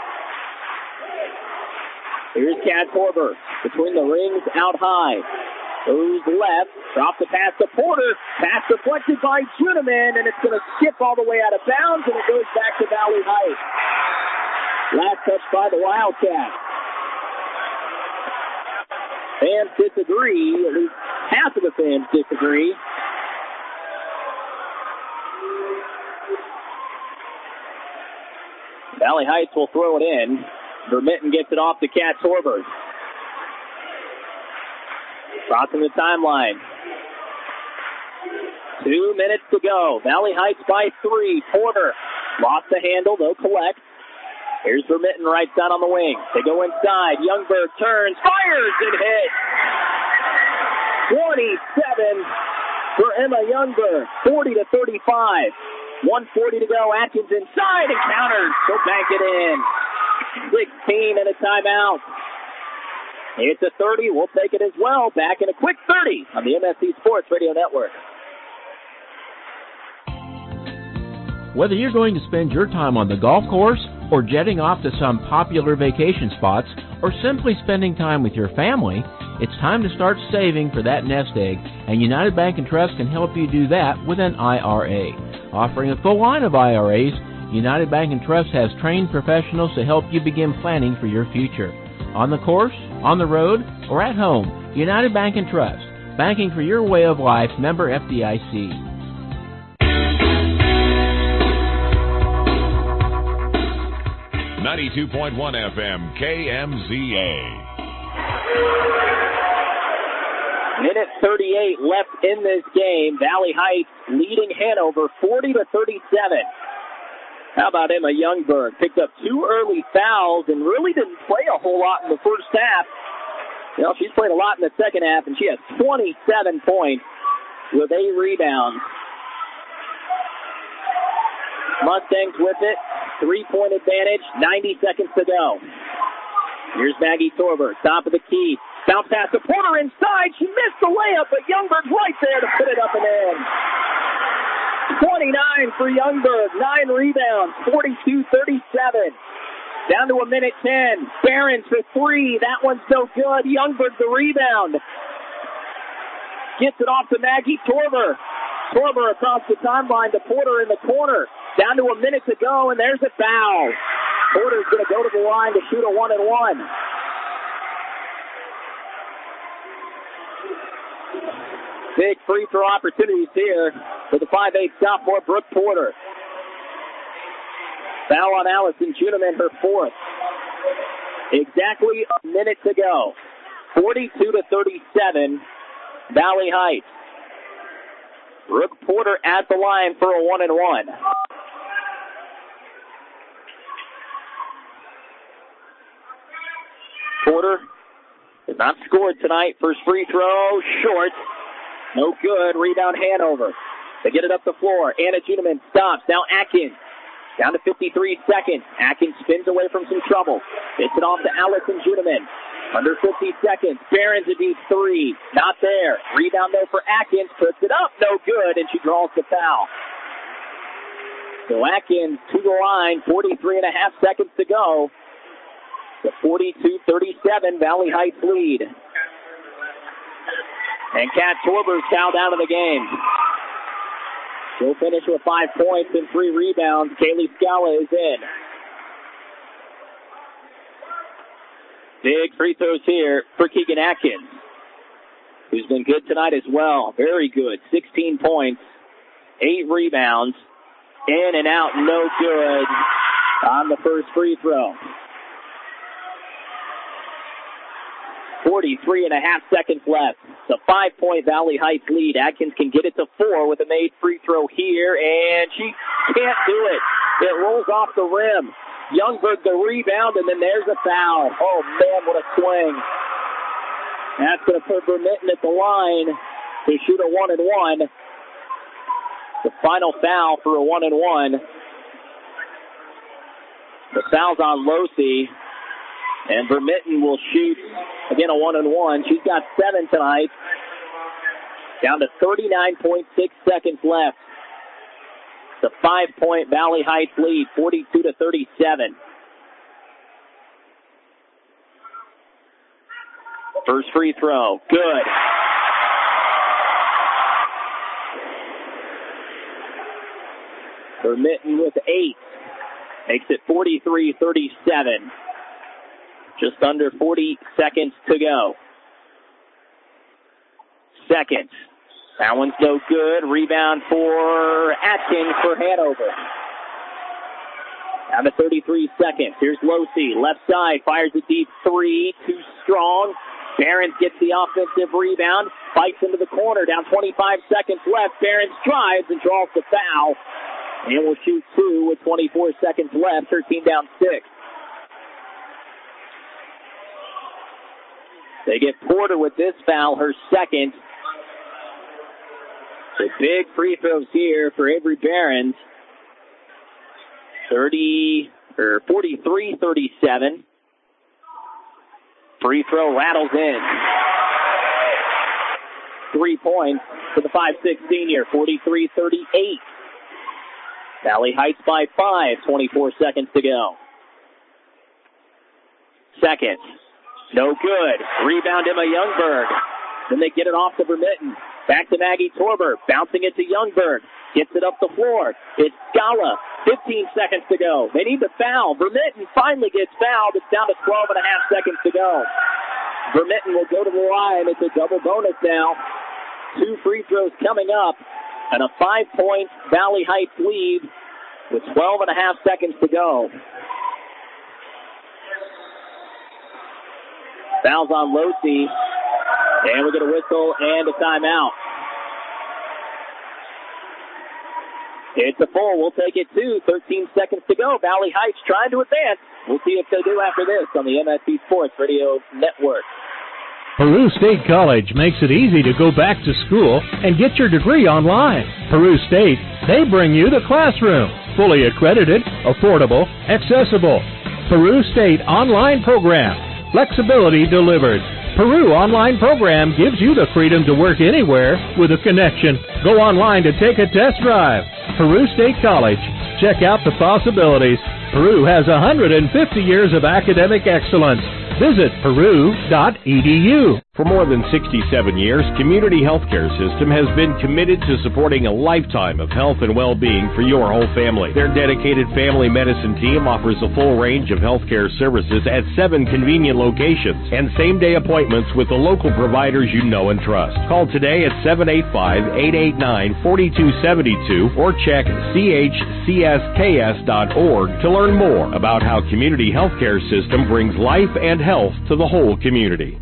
S2: Here's Kat Torber between the rings out high. Goes left, drops the pass to Porter. Pass deflected by Juneman, and it's going to skip all the way out of bounds, and it goes back to Valley Heights. Last touch by the Wildcats. Fans disagree, at least half of the fans disagree. Valley Heights will throw it in. Vermitten gets it off to Kat Torber. Crossing the timeline. Two minutes to go. Valley Heights by three. Porter lost the handle. They'll collect. Here's Vermitten right side on the wing. They go inside. Youngberg turns, fires, and hits. twenty-seven for Emma Youngberg. forty to thirty-five. one forty to go. Atkins inside and counters. She'll bank it in. sixteen and a timeout. It's a thirty. We'll take it as well. Back in a quick thirty on the M S C Sports Radio Network.
S9: Whether you're going to spend your time on the golf course or jetting off to some popular vacation spots or simply spending time with your family, it's time to start saving for that nest egg, and United Bank and Trust can help you do that with an I R A. Offering a full line of I R As, United Bank and Trust has trained professionals to help you begin planning for your future. On the course, on the road, or at home, United Bank and Trust. Banking for your way of life, member F D I C.
S22: ninety-two point one F M, K M Z A.
S2: Minute thirty-eight left in this game. Valley Heights leading Hanover forty to thirty-seven. How about Emma Youngberg? Picked up two early fouls and really didn't play a whole lot in the first half. You know, she's played a lot in the second half, and she has twenty-seven points with eight rebounds. Mustangs with it. Three-point advantage, ninety seconds to go. Here's Maggie Torber, top of the key. Bounce pass to Porter inside. She missed the layup, but Youngberg's right there to put it up and in. twenty-nine for Youngberg, nine rebounds, forty-two thirty-seven. Down to a minute ten. Barons for three. That one's no good. Youngberg the rebound. Gets it off to Maggie Torber. Torber across the timeline to Porter in the corner. Down to a minute to go, and there's a foul. Porter's going to go to the line to shoot a one and one. Big free throw opportunities here for the five eight sophomore Brooke Porter. Foul on Allison Juneman, her fourth. Exactly a minute to go. forty-two to thirty-seven, Valley Heights. Brooke Porter at the line for a one and one. Porter has not scored tonight. First free throw, short. No good. Rebound Hanover. They get it up the floor. Anna Juneman stops. Now Atkins. Down to fifty-three seconds. Atkins spins away from some trouble. Gets it off to Allison Juneman. Under fifty seconds. Barons a deep three. Not there. Rebound though for Atkins. Puts it up. No good. And she draws the foul. So Atkins to the line. forty-three and a half seconds to go. The forty-two thirty-seven Valley Heights lead. And Kat Torber's fouled out of the game. She'll finish with five points and three rebounds. Kaylee Scala is in. Big free throws here for Keegan Atkins, who's been good tonight as well. Very good. sixteen points, eight rebounds. In and out, no good on the first free throw. forty-three and a half seconds left. It's a five-point Valley Heights lead. Atkins can get it to four with a made free throw here, and she can't do it. It rolls off the rim. Youngberg the rebound, and then there's a foul. Oh, man, what a swing. That's going to put Vermitten at the line to shoot a one and one. The final foul for a one and one. The foul's on Losey. And Vermitten will shoot, again, a one and one. She's got seven tonight. Down to thirty-nine point six seconds left. The five-point Valley Heights lead, forty-two to thirty-seven. First free throw, good. Vermitten with eight. Makes it forty-three thirty-seven. Just under forty seconds to go. Second. That one's no good. Rebound for Atkins for Hanover. Down to thirty-three seconds. Here's Losey. Left side. Fires a deep three. Too strong. Behrens gets the offensive rebound. Fights into the corner. Down twenty-five seconds left. Behrens drives and draws the foul. And will shoot two with twenty-four seconds left. Her team down six. They get Porter with this foul, her second. So big free throws here for Avery Behrens. thirty or forty-three thirty-seven. Free throw rattles in. Three points for the five six senior, forty-three thirty-eight. Valley Heights by five, twenty-four seconds to go. Second. No good. Rebound Emma Youngberg. Then they get it off to Vermitten. Back to Maggie Torber. Bouncing it to Youngberg. Gets it up the floor. It's Scala. fifteen seconds to go. They need to foul. Vermitten finally gets fouled. It's down to twelve and a half seconds to go. Vermitten will go to the line. It's a double bonus now. Two free throws coming up. And a five-point Valley Heights lead with twelve and a half seconds to go. Foul's on Losey. And we get a whistle and a timeout. It's a full. We'll take it too. thirteen seconds to go. Valley Heights trying to advance. We'll see if they do after this on the M S C Sports Radio Network.
S7: Peru State College makes it easy to go back to school and get your degree online. Peru State, they bring you the classroom. Fully accredited, affordable, accessible. Peru State online program. Flexibility delivered. Peru online program gives you the freedom to work anywhere with a connection. Go online to take a test drive. Peru State College. Check out the possibilities. Peru has one hundred fifty years of academic excellence. Visit peru dot e d u.
S10: For more than sixty-seven years, Community Healthcare System has been committed to supporting a lifetime of health and well-being for your whole family. Their dedicated family medicine team offers a full range of healthcare services at seven convenient locations and same-day appointments with the local providers you know and trust. Call today at seven eight five, eight eight nine, four two seven two or check c h c s k s dot org to learn more about how Community Healthcare System brings life and health to the whole community.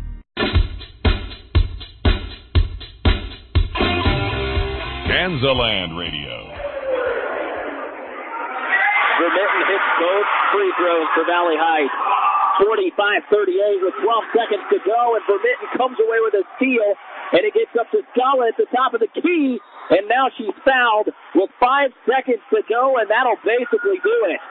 S22: Kansaland Radio.
S2: Vermitten hits both free throws for Valley Heights. forty-five thirty-eight with twelve seconds to go, and Vermitten comes away with a steal, and it gets up to Scala at the top of the key, and now she's fouled with five seconds to go, and that'll basically do it.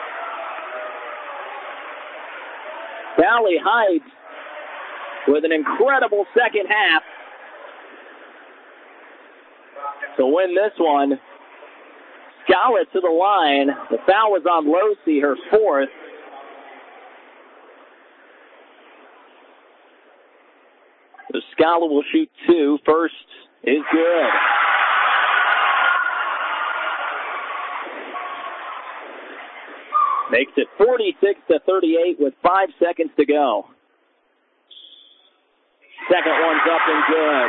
S2: Valley Heights with an incredible second half to win this one. Scala to the line. The foul was on Losey, her fourth. So Scala will shoot two. First is good. Makes it forty-six to thirty-eight with five seconds to go. Second one's up and good.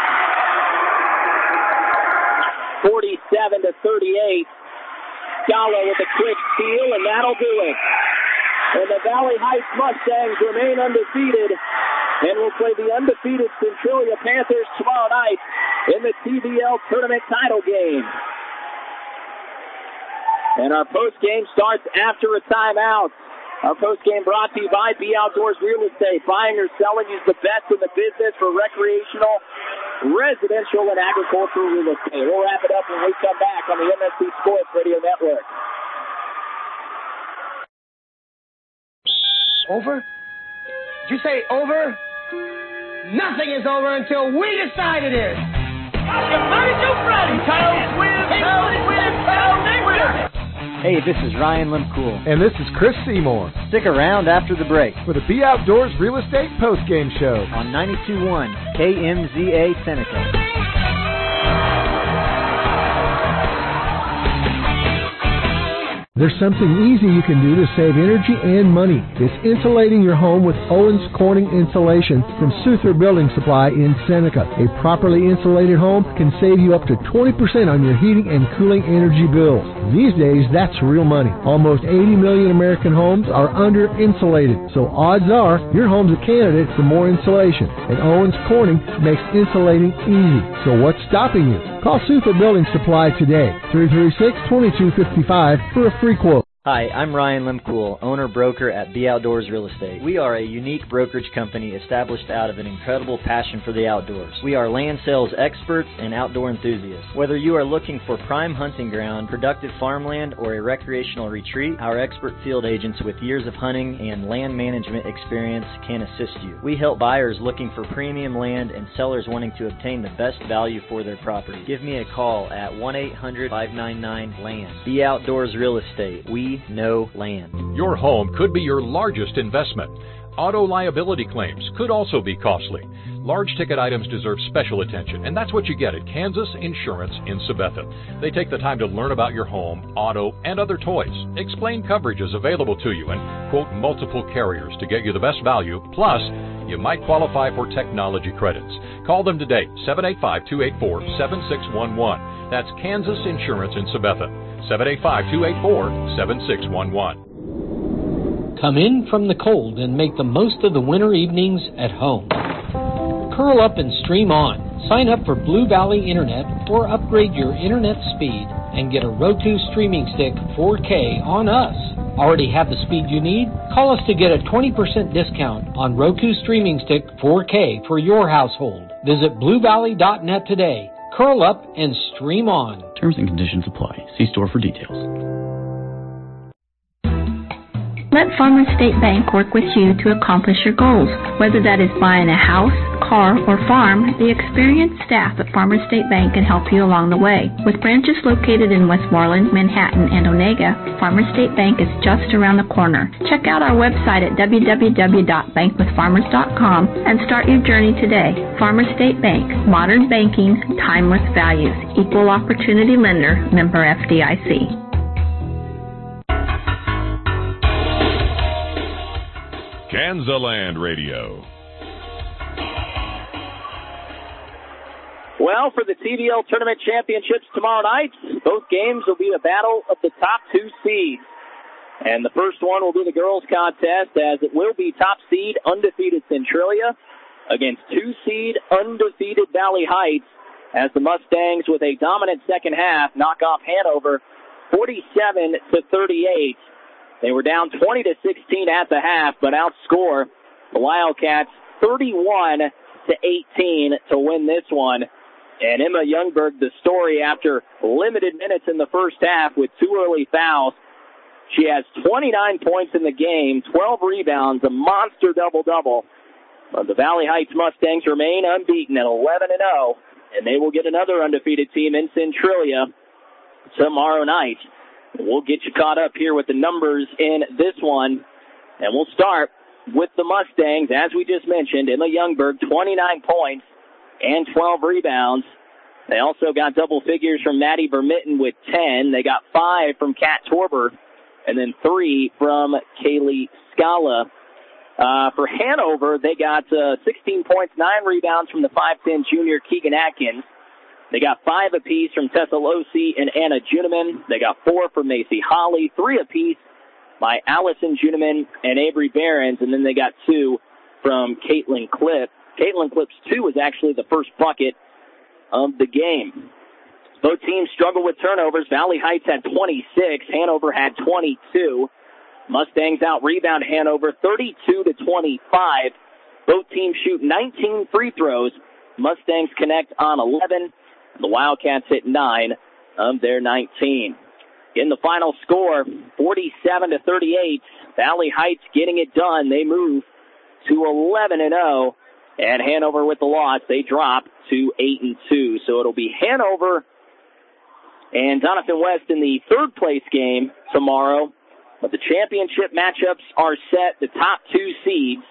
S2: forty-seven to thirty-eight. Scala with a quick steal, and that'll do it. And the Valley Heights Mustangs remain undefeated and will play the undefeated Centralia Panthers tomorrow night in the T V L tournament title game. And our postgame starts after a timeout. Our postgame brought to you by B Outdoors Real Estate. Buying or selling is the best in the business for recreational residential and agricultural real estate. We'll wrap it up when we come back on the M S C Sports Radio Network.
S8: Over? Did you say over? Nothing is over until we decide it is.
S14: Hey, this is Ryan Limcool.
S23: And this is Chris Seymour.
S14: Stick around after the break
S23: for the Be Outdoors Real Estate Postgame Show
S14: on ninety-two point one K M Z A Seneca.
S13: There's something easy you can do to save energy and money. It's insulating your home with Owens Corning Insulation from Souther Building Supply in Seneca. A properly insulated home can save you up to twenty percent on your heating and cooling energy bills. These days, that's real money. Almost eighty million American homes are under-insulated, so odds are your home's a candidate for more insulation. And Owens Corning makes insulating easy. So what's stopping you? Call Souther Building Supply today, three three six, two two five five for a free quote.
S14: Hi, I'm Ryan Limcool, owner-broker at Be Outdoors Real Estate. We are a unique brokerage company established out of an incredible passion for the outdoors. We are land sales experts and outdoor enthusiasts. Whether you are looking for prime hunting ground, productive farmland, or a recreational retreat, our expert field agents with years of hunting and land management experience can assist you. We help buyers looking for premium land and sellers wanting to obtain the best value for their property. Give me a call at one eight hundred, five nine nine, land. Be Outdoors Real Estate. We know land.
S24: Your home could be your largest investment. Auto liability claims could also be costly. Large ticket items deserve special attention, and that's what you get at Kansas Insurance in Sabetha. They take the time to learn about your home, auto, and other toys, explain coverages available to you, and quote multiple carriers to get you the best value. Plus, you might qualify for technology credits. Call them today, seven eight five, two eight four, seven six one one. That's Kansas Insurance in Sabetha, seven eight five, two eight four, seven six one one.
S25: Come in from the cold and make the most of the winter evenings at home. Curl up and stream on. Sign up for Blue Valley Internet or upgrade your internet speed and get a Roku streaming stick four K on us. Already have the speed you need? Call us to get a twenty percent discount on Roku streaming stick four K for your household. Visit blue valley dot net today. Curl up and stream on.
S26: Terms and conditions apply. See store for details.
S27: Let Farmers State Bank work with you to accomplish your goals. Whether that is buying a house, car, or farm, the experienced staff at Farmers State Bank can help you along the way. With branches located in Westmoreland, Manhattan, and Onega, Farmers State Bank is just around the corner. Check out our website at w w w dot bank with farmers dot com and start your journey today. Farmers State Bank, modern banking, timeless values, equal opportunity lender, member F D I C.
S22: Kansaland Radio.
S2: Well, for the T V L Tournament Championships tomorrow night, both games will be a battle of the top two seeds. And the first one will be the girls' contest, as it will be top seed undefeated Centralia against two seed undefeated Valley Heights, as the Mustangs, with a dominant second half, knock off Hanover forty-seven to thirty-eight. They were down twenty to sixteen at the half, but outscore the Wildcats thirty-one to eighteen to win this one. And Emma Youngberg, the story after limited minutes in the first half with two early fouls. She has twenty-nine points in the game, twelve rebounds, a monster double-double. But the Valley Heights Mustangs remain unbeaten at eleven and oh, and they will get another undefeated team in Centralia tomorrow night. We'll get you caught up here with the numbers in this one, and we'll start with the Mustangs. As we just mentioned, Emma Youngberg, twenty-nine points and twelve rebounds. They also got double figures from Maddie Vermitten with ten. They got five from Kat Torber, and then three from Kaylee Scala. Uh, for Hanover, they got uh, sixteen points, nine rebounds from the five ten junior Keegan Atkins. They got five apiece from Tessa Losi and Anna Juniman. They got four from Macy Holly, three apiece by Allison Juniman and Avery Behrens, and then they got two from Caitlin Clipp. Caitlin Clipp's two was actually the first bucket of the game. Both teams struggle with turnovers. Valley Heights had twenty-six. Hanover had twenty-two. Mustangs out-rebound Hanover thirty-two to twenty-five. Both teams shoot nineteen free throws Mustangs connect on eleven. The Wildcats hit nine of their nineteen. In the final score, forty-seven to thirty-eight, Valley Heights getting it done. They move to eleven and oh, and Hanover with the loss. They drop to eight and two. So it'll be Hanover and Doniphan West in the third place game tomorrow. But the championship matchups are set. The top two seeds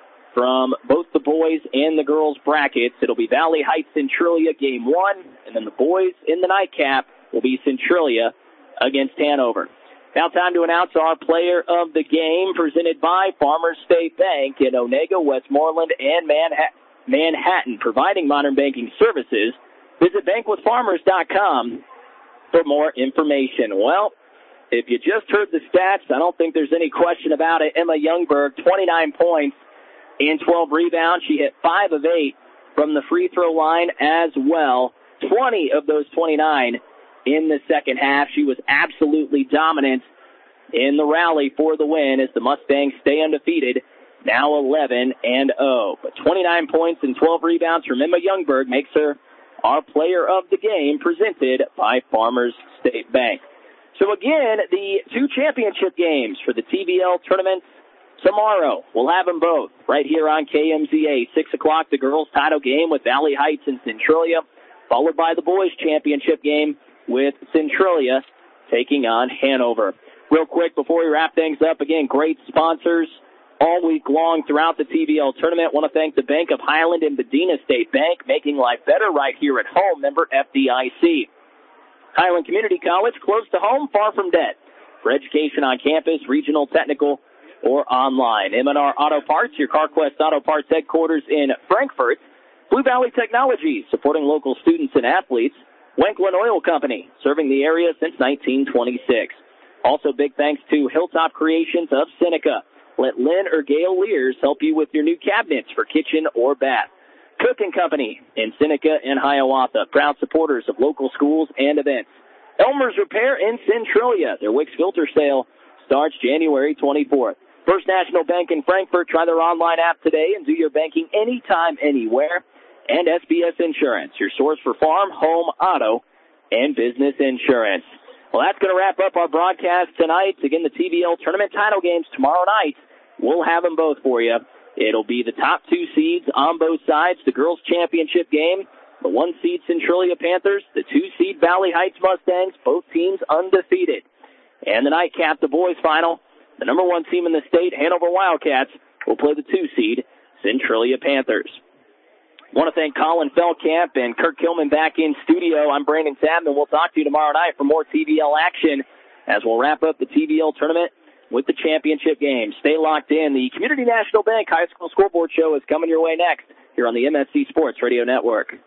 S2: from both the boys and the girls brackets. It'll be Valley Heights Centralia game one, and then the boys in the nightcap will be Centralia against Hanover. Now time to announce our player of the game, presented by Farmers State Bank in Onaga, Westmoreland, and Manhattan, providing modern banking services. Visit bank with farmers dot com for more information. Well, if you just heard the stats, I don't think there's any question about it. Emma Youngberg, twenty-nine points and twelve rebounds. She hit five of eight from the free throw line as well. twenty of those twenty-nine in the second half. She was absolutely dominant in the rally for the win as the Mustangs stay undefeated, now eleven and oh. But twenty-nine points and twelve rebounds from Emma Youngberg makes her our player of the game, presented by Farmers State Bank. So again, the two championship games for the T V L tournament tomorrow. We'll have them both right here on K M Z A. six o'clock, the girls' title game with Valley Heights and Centralia, followed by the boys' championship game with Centralia taking on Hanover. Real quick, before we wrap things up, again, great sponsors all week long throughout the T V L tournament. Want to thank the Bank of Highland and Medina State Bank, making life better right here at home. Member F D I C. Highland Community College, close to home, far from debt. For education on campus, regional, technical, or online. M and R Auto Parts, your CarQuest Auto Parts headquarters in Frankfort. Blue Valley Technologies, supporting local students and athletes. Wanklin Oil Company, serving the area since nineteen twenty-six. Also, big thanks to Hilltop Creations of Seneca. Let Lynn or Gail Lears help you with your new cabinets for kitchen or bath. Cook and Company in Seneca and Hiawatha, proud supporters of local schools and events. Elmer's Repair in Centralia. Their Wicks filter sale starts January twenty-fourth. First National Bank in Frankfort. Try their online app today and do your banking anytime, anywhere. And S B S Insurance, your source for farm, home, auto, and business insurance. Well, that's going to wrap up our broadcast tonight. Again, the T V L tournament title games tomorrow night. We'll have them both for you. It'll be the top two seeds on both sides. The girls' championship game, the one seed Centralia Panthers, the two seed Valley Heights Mustangs, both teams undefeated. And the nightcap, the boys' final, the number one team in the state, Hanover Wildcats, will play the two seed Centralia Panthers. I want to thank Colin Feldkamp and Kirk Kilman back in studio. I'm Brandon Sabin. We'll talk to you tomorrow night for more T V L action as we'll wrap up the T V L tournament with the championship game. Stay locked in. The Community National Bank High School Scoreboard Show is coming your way next here on the M S C Sports Radio Network.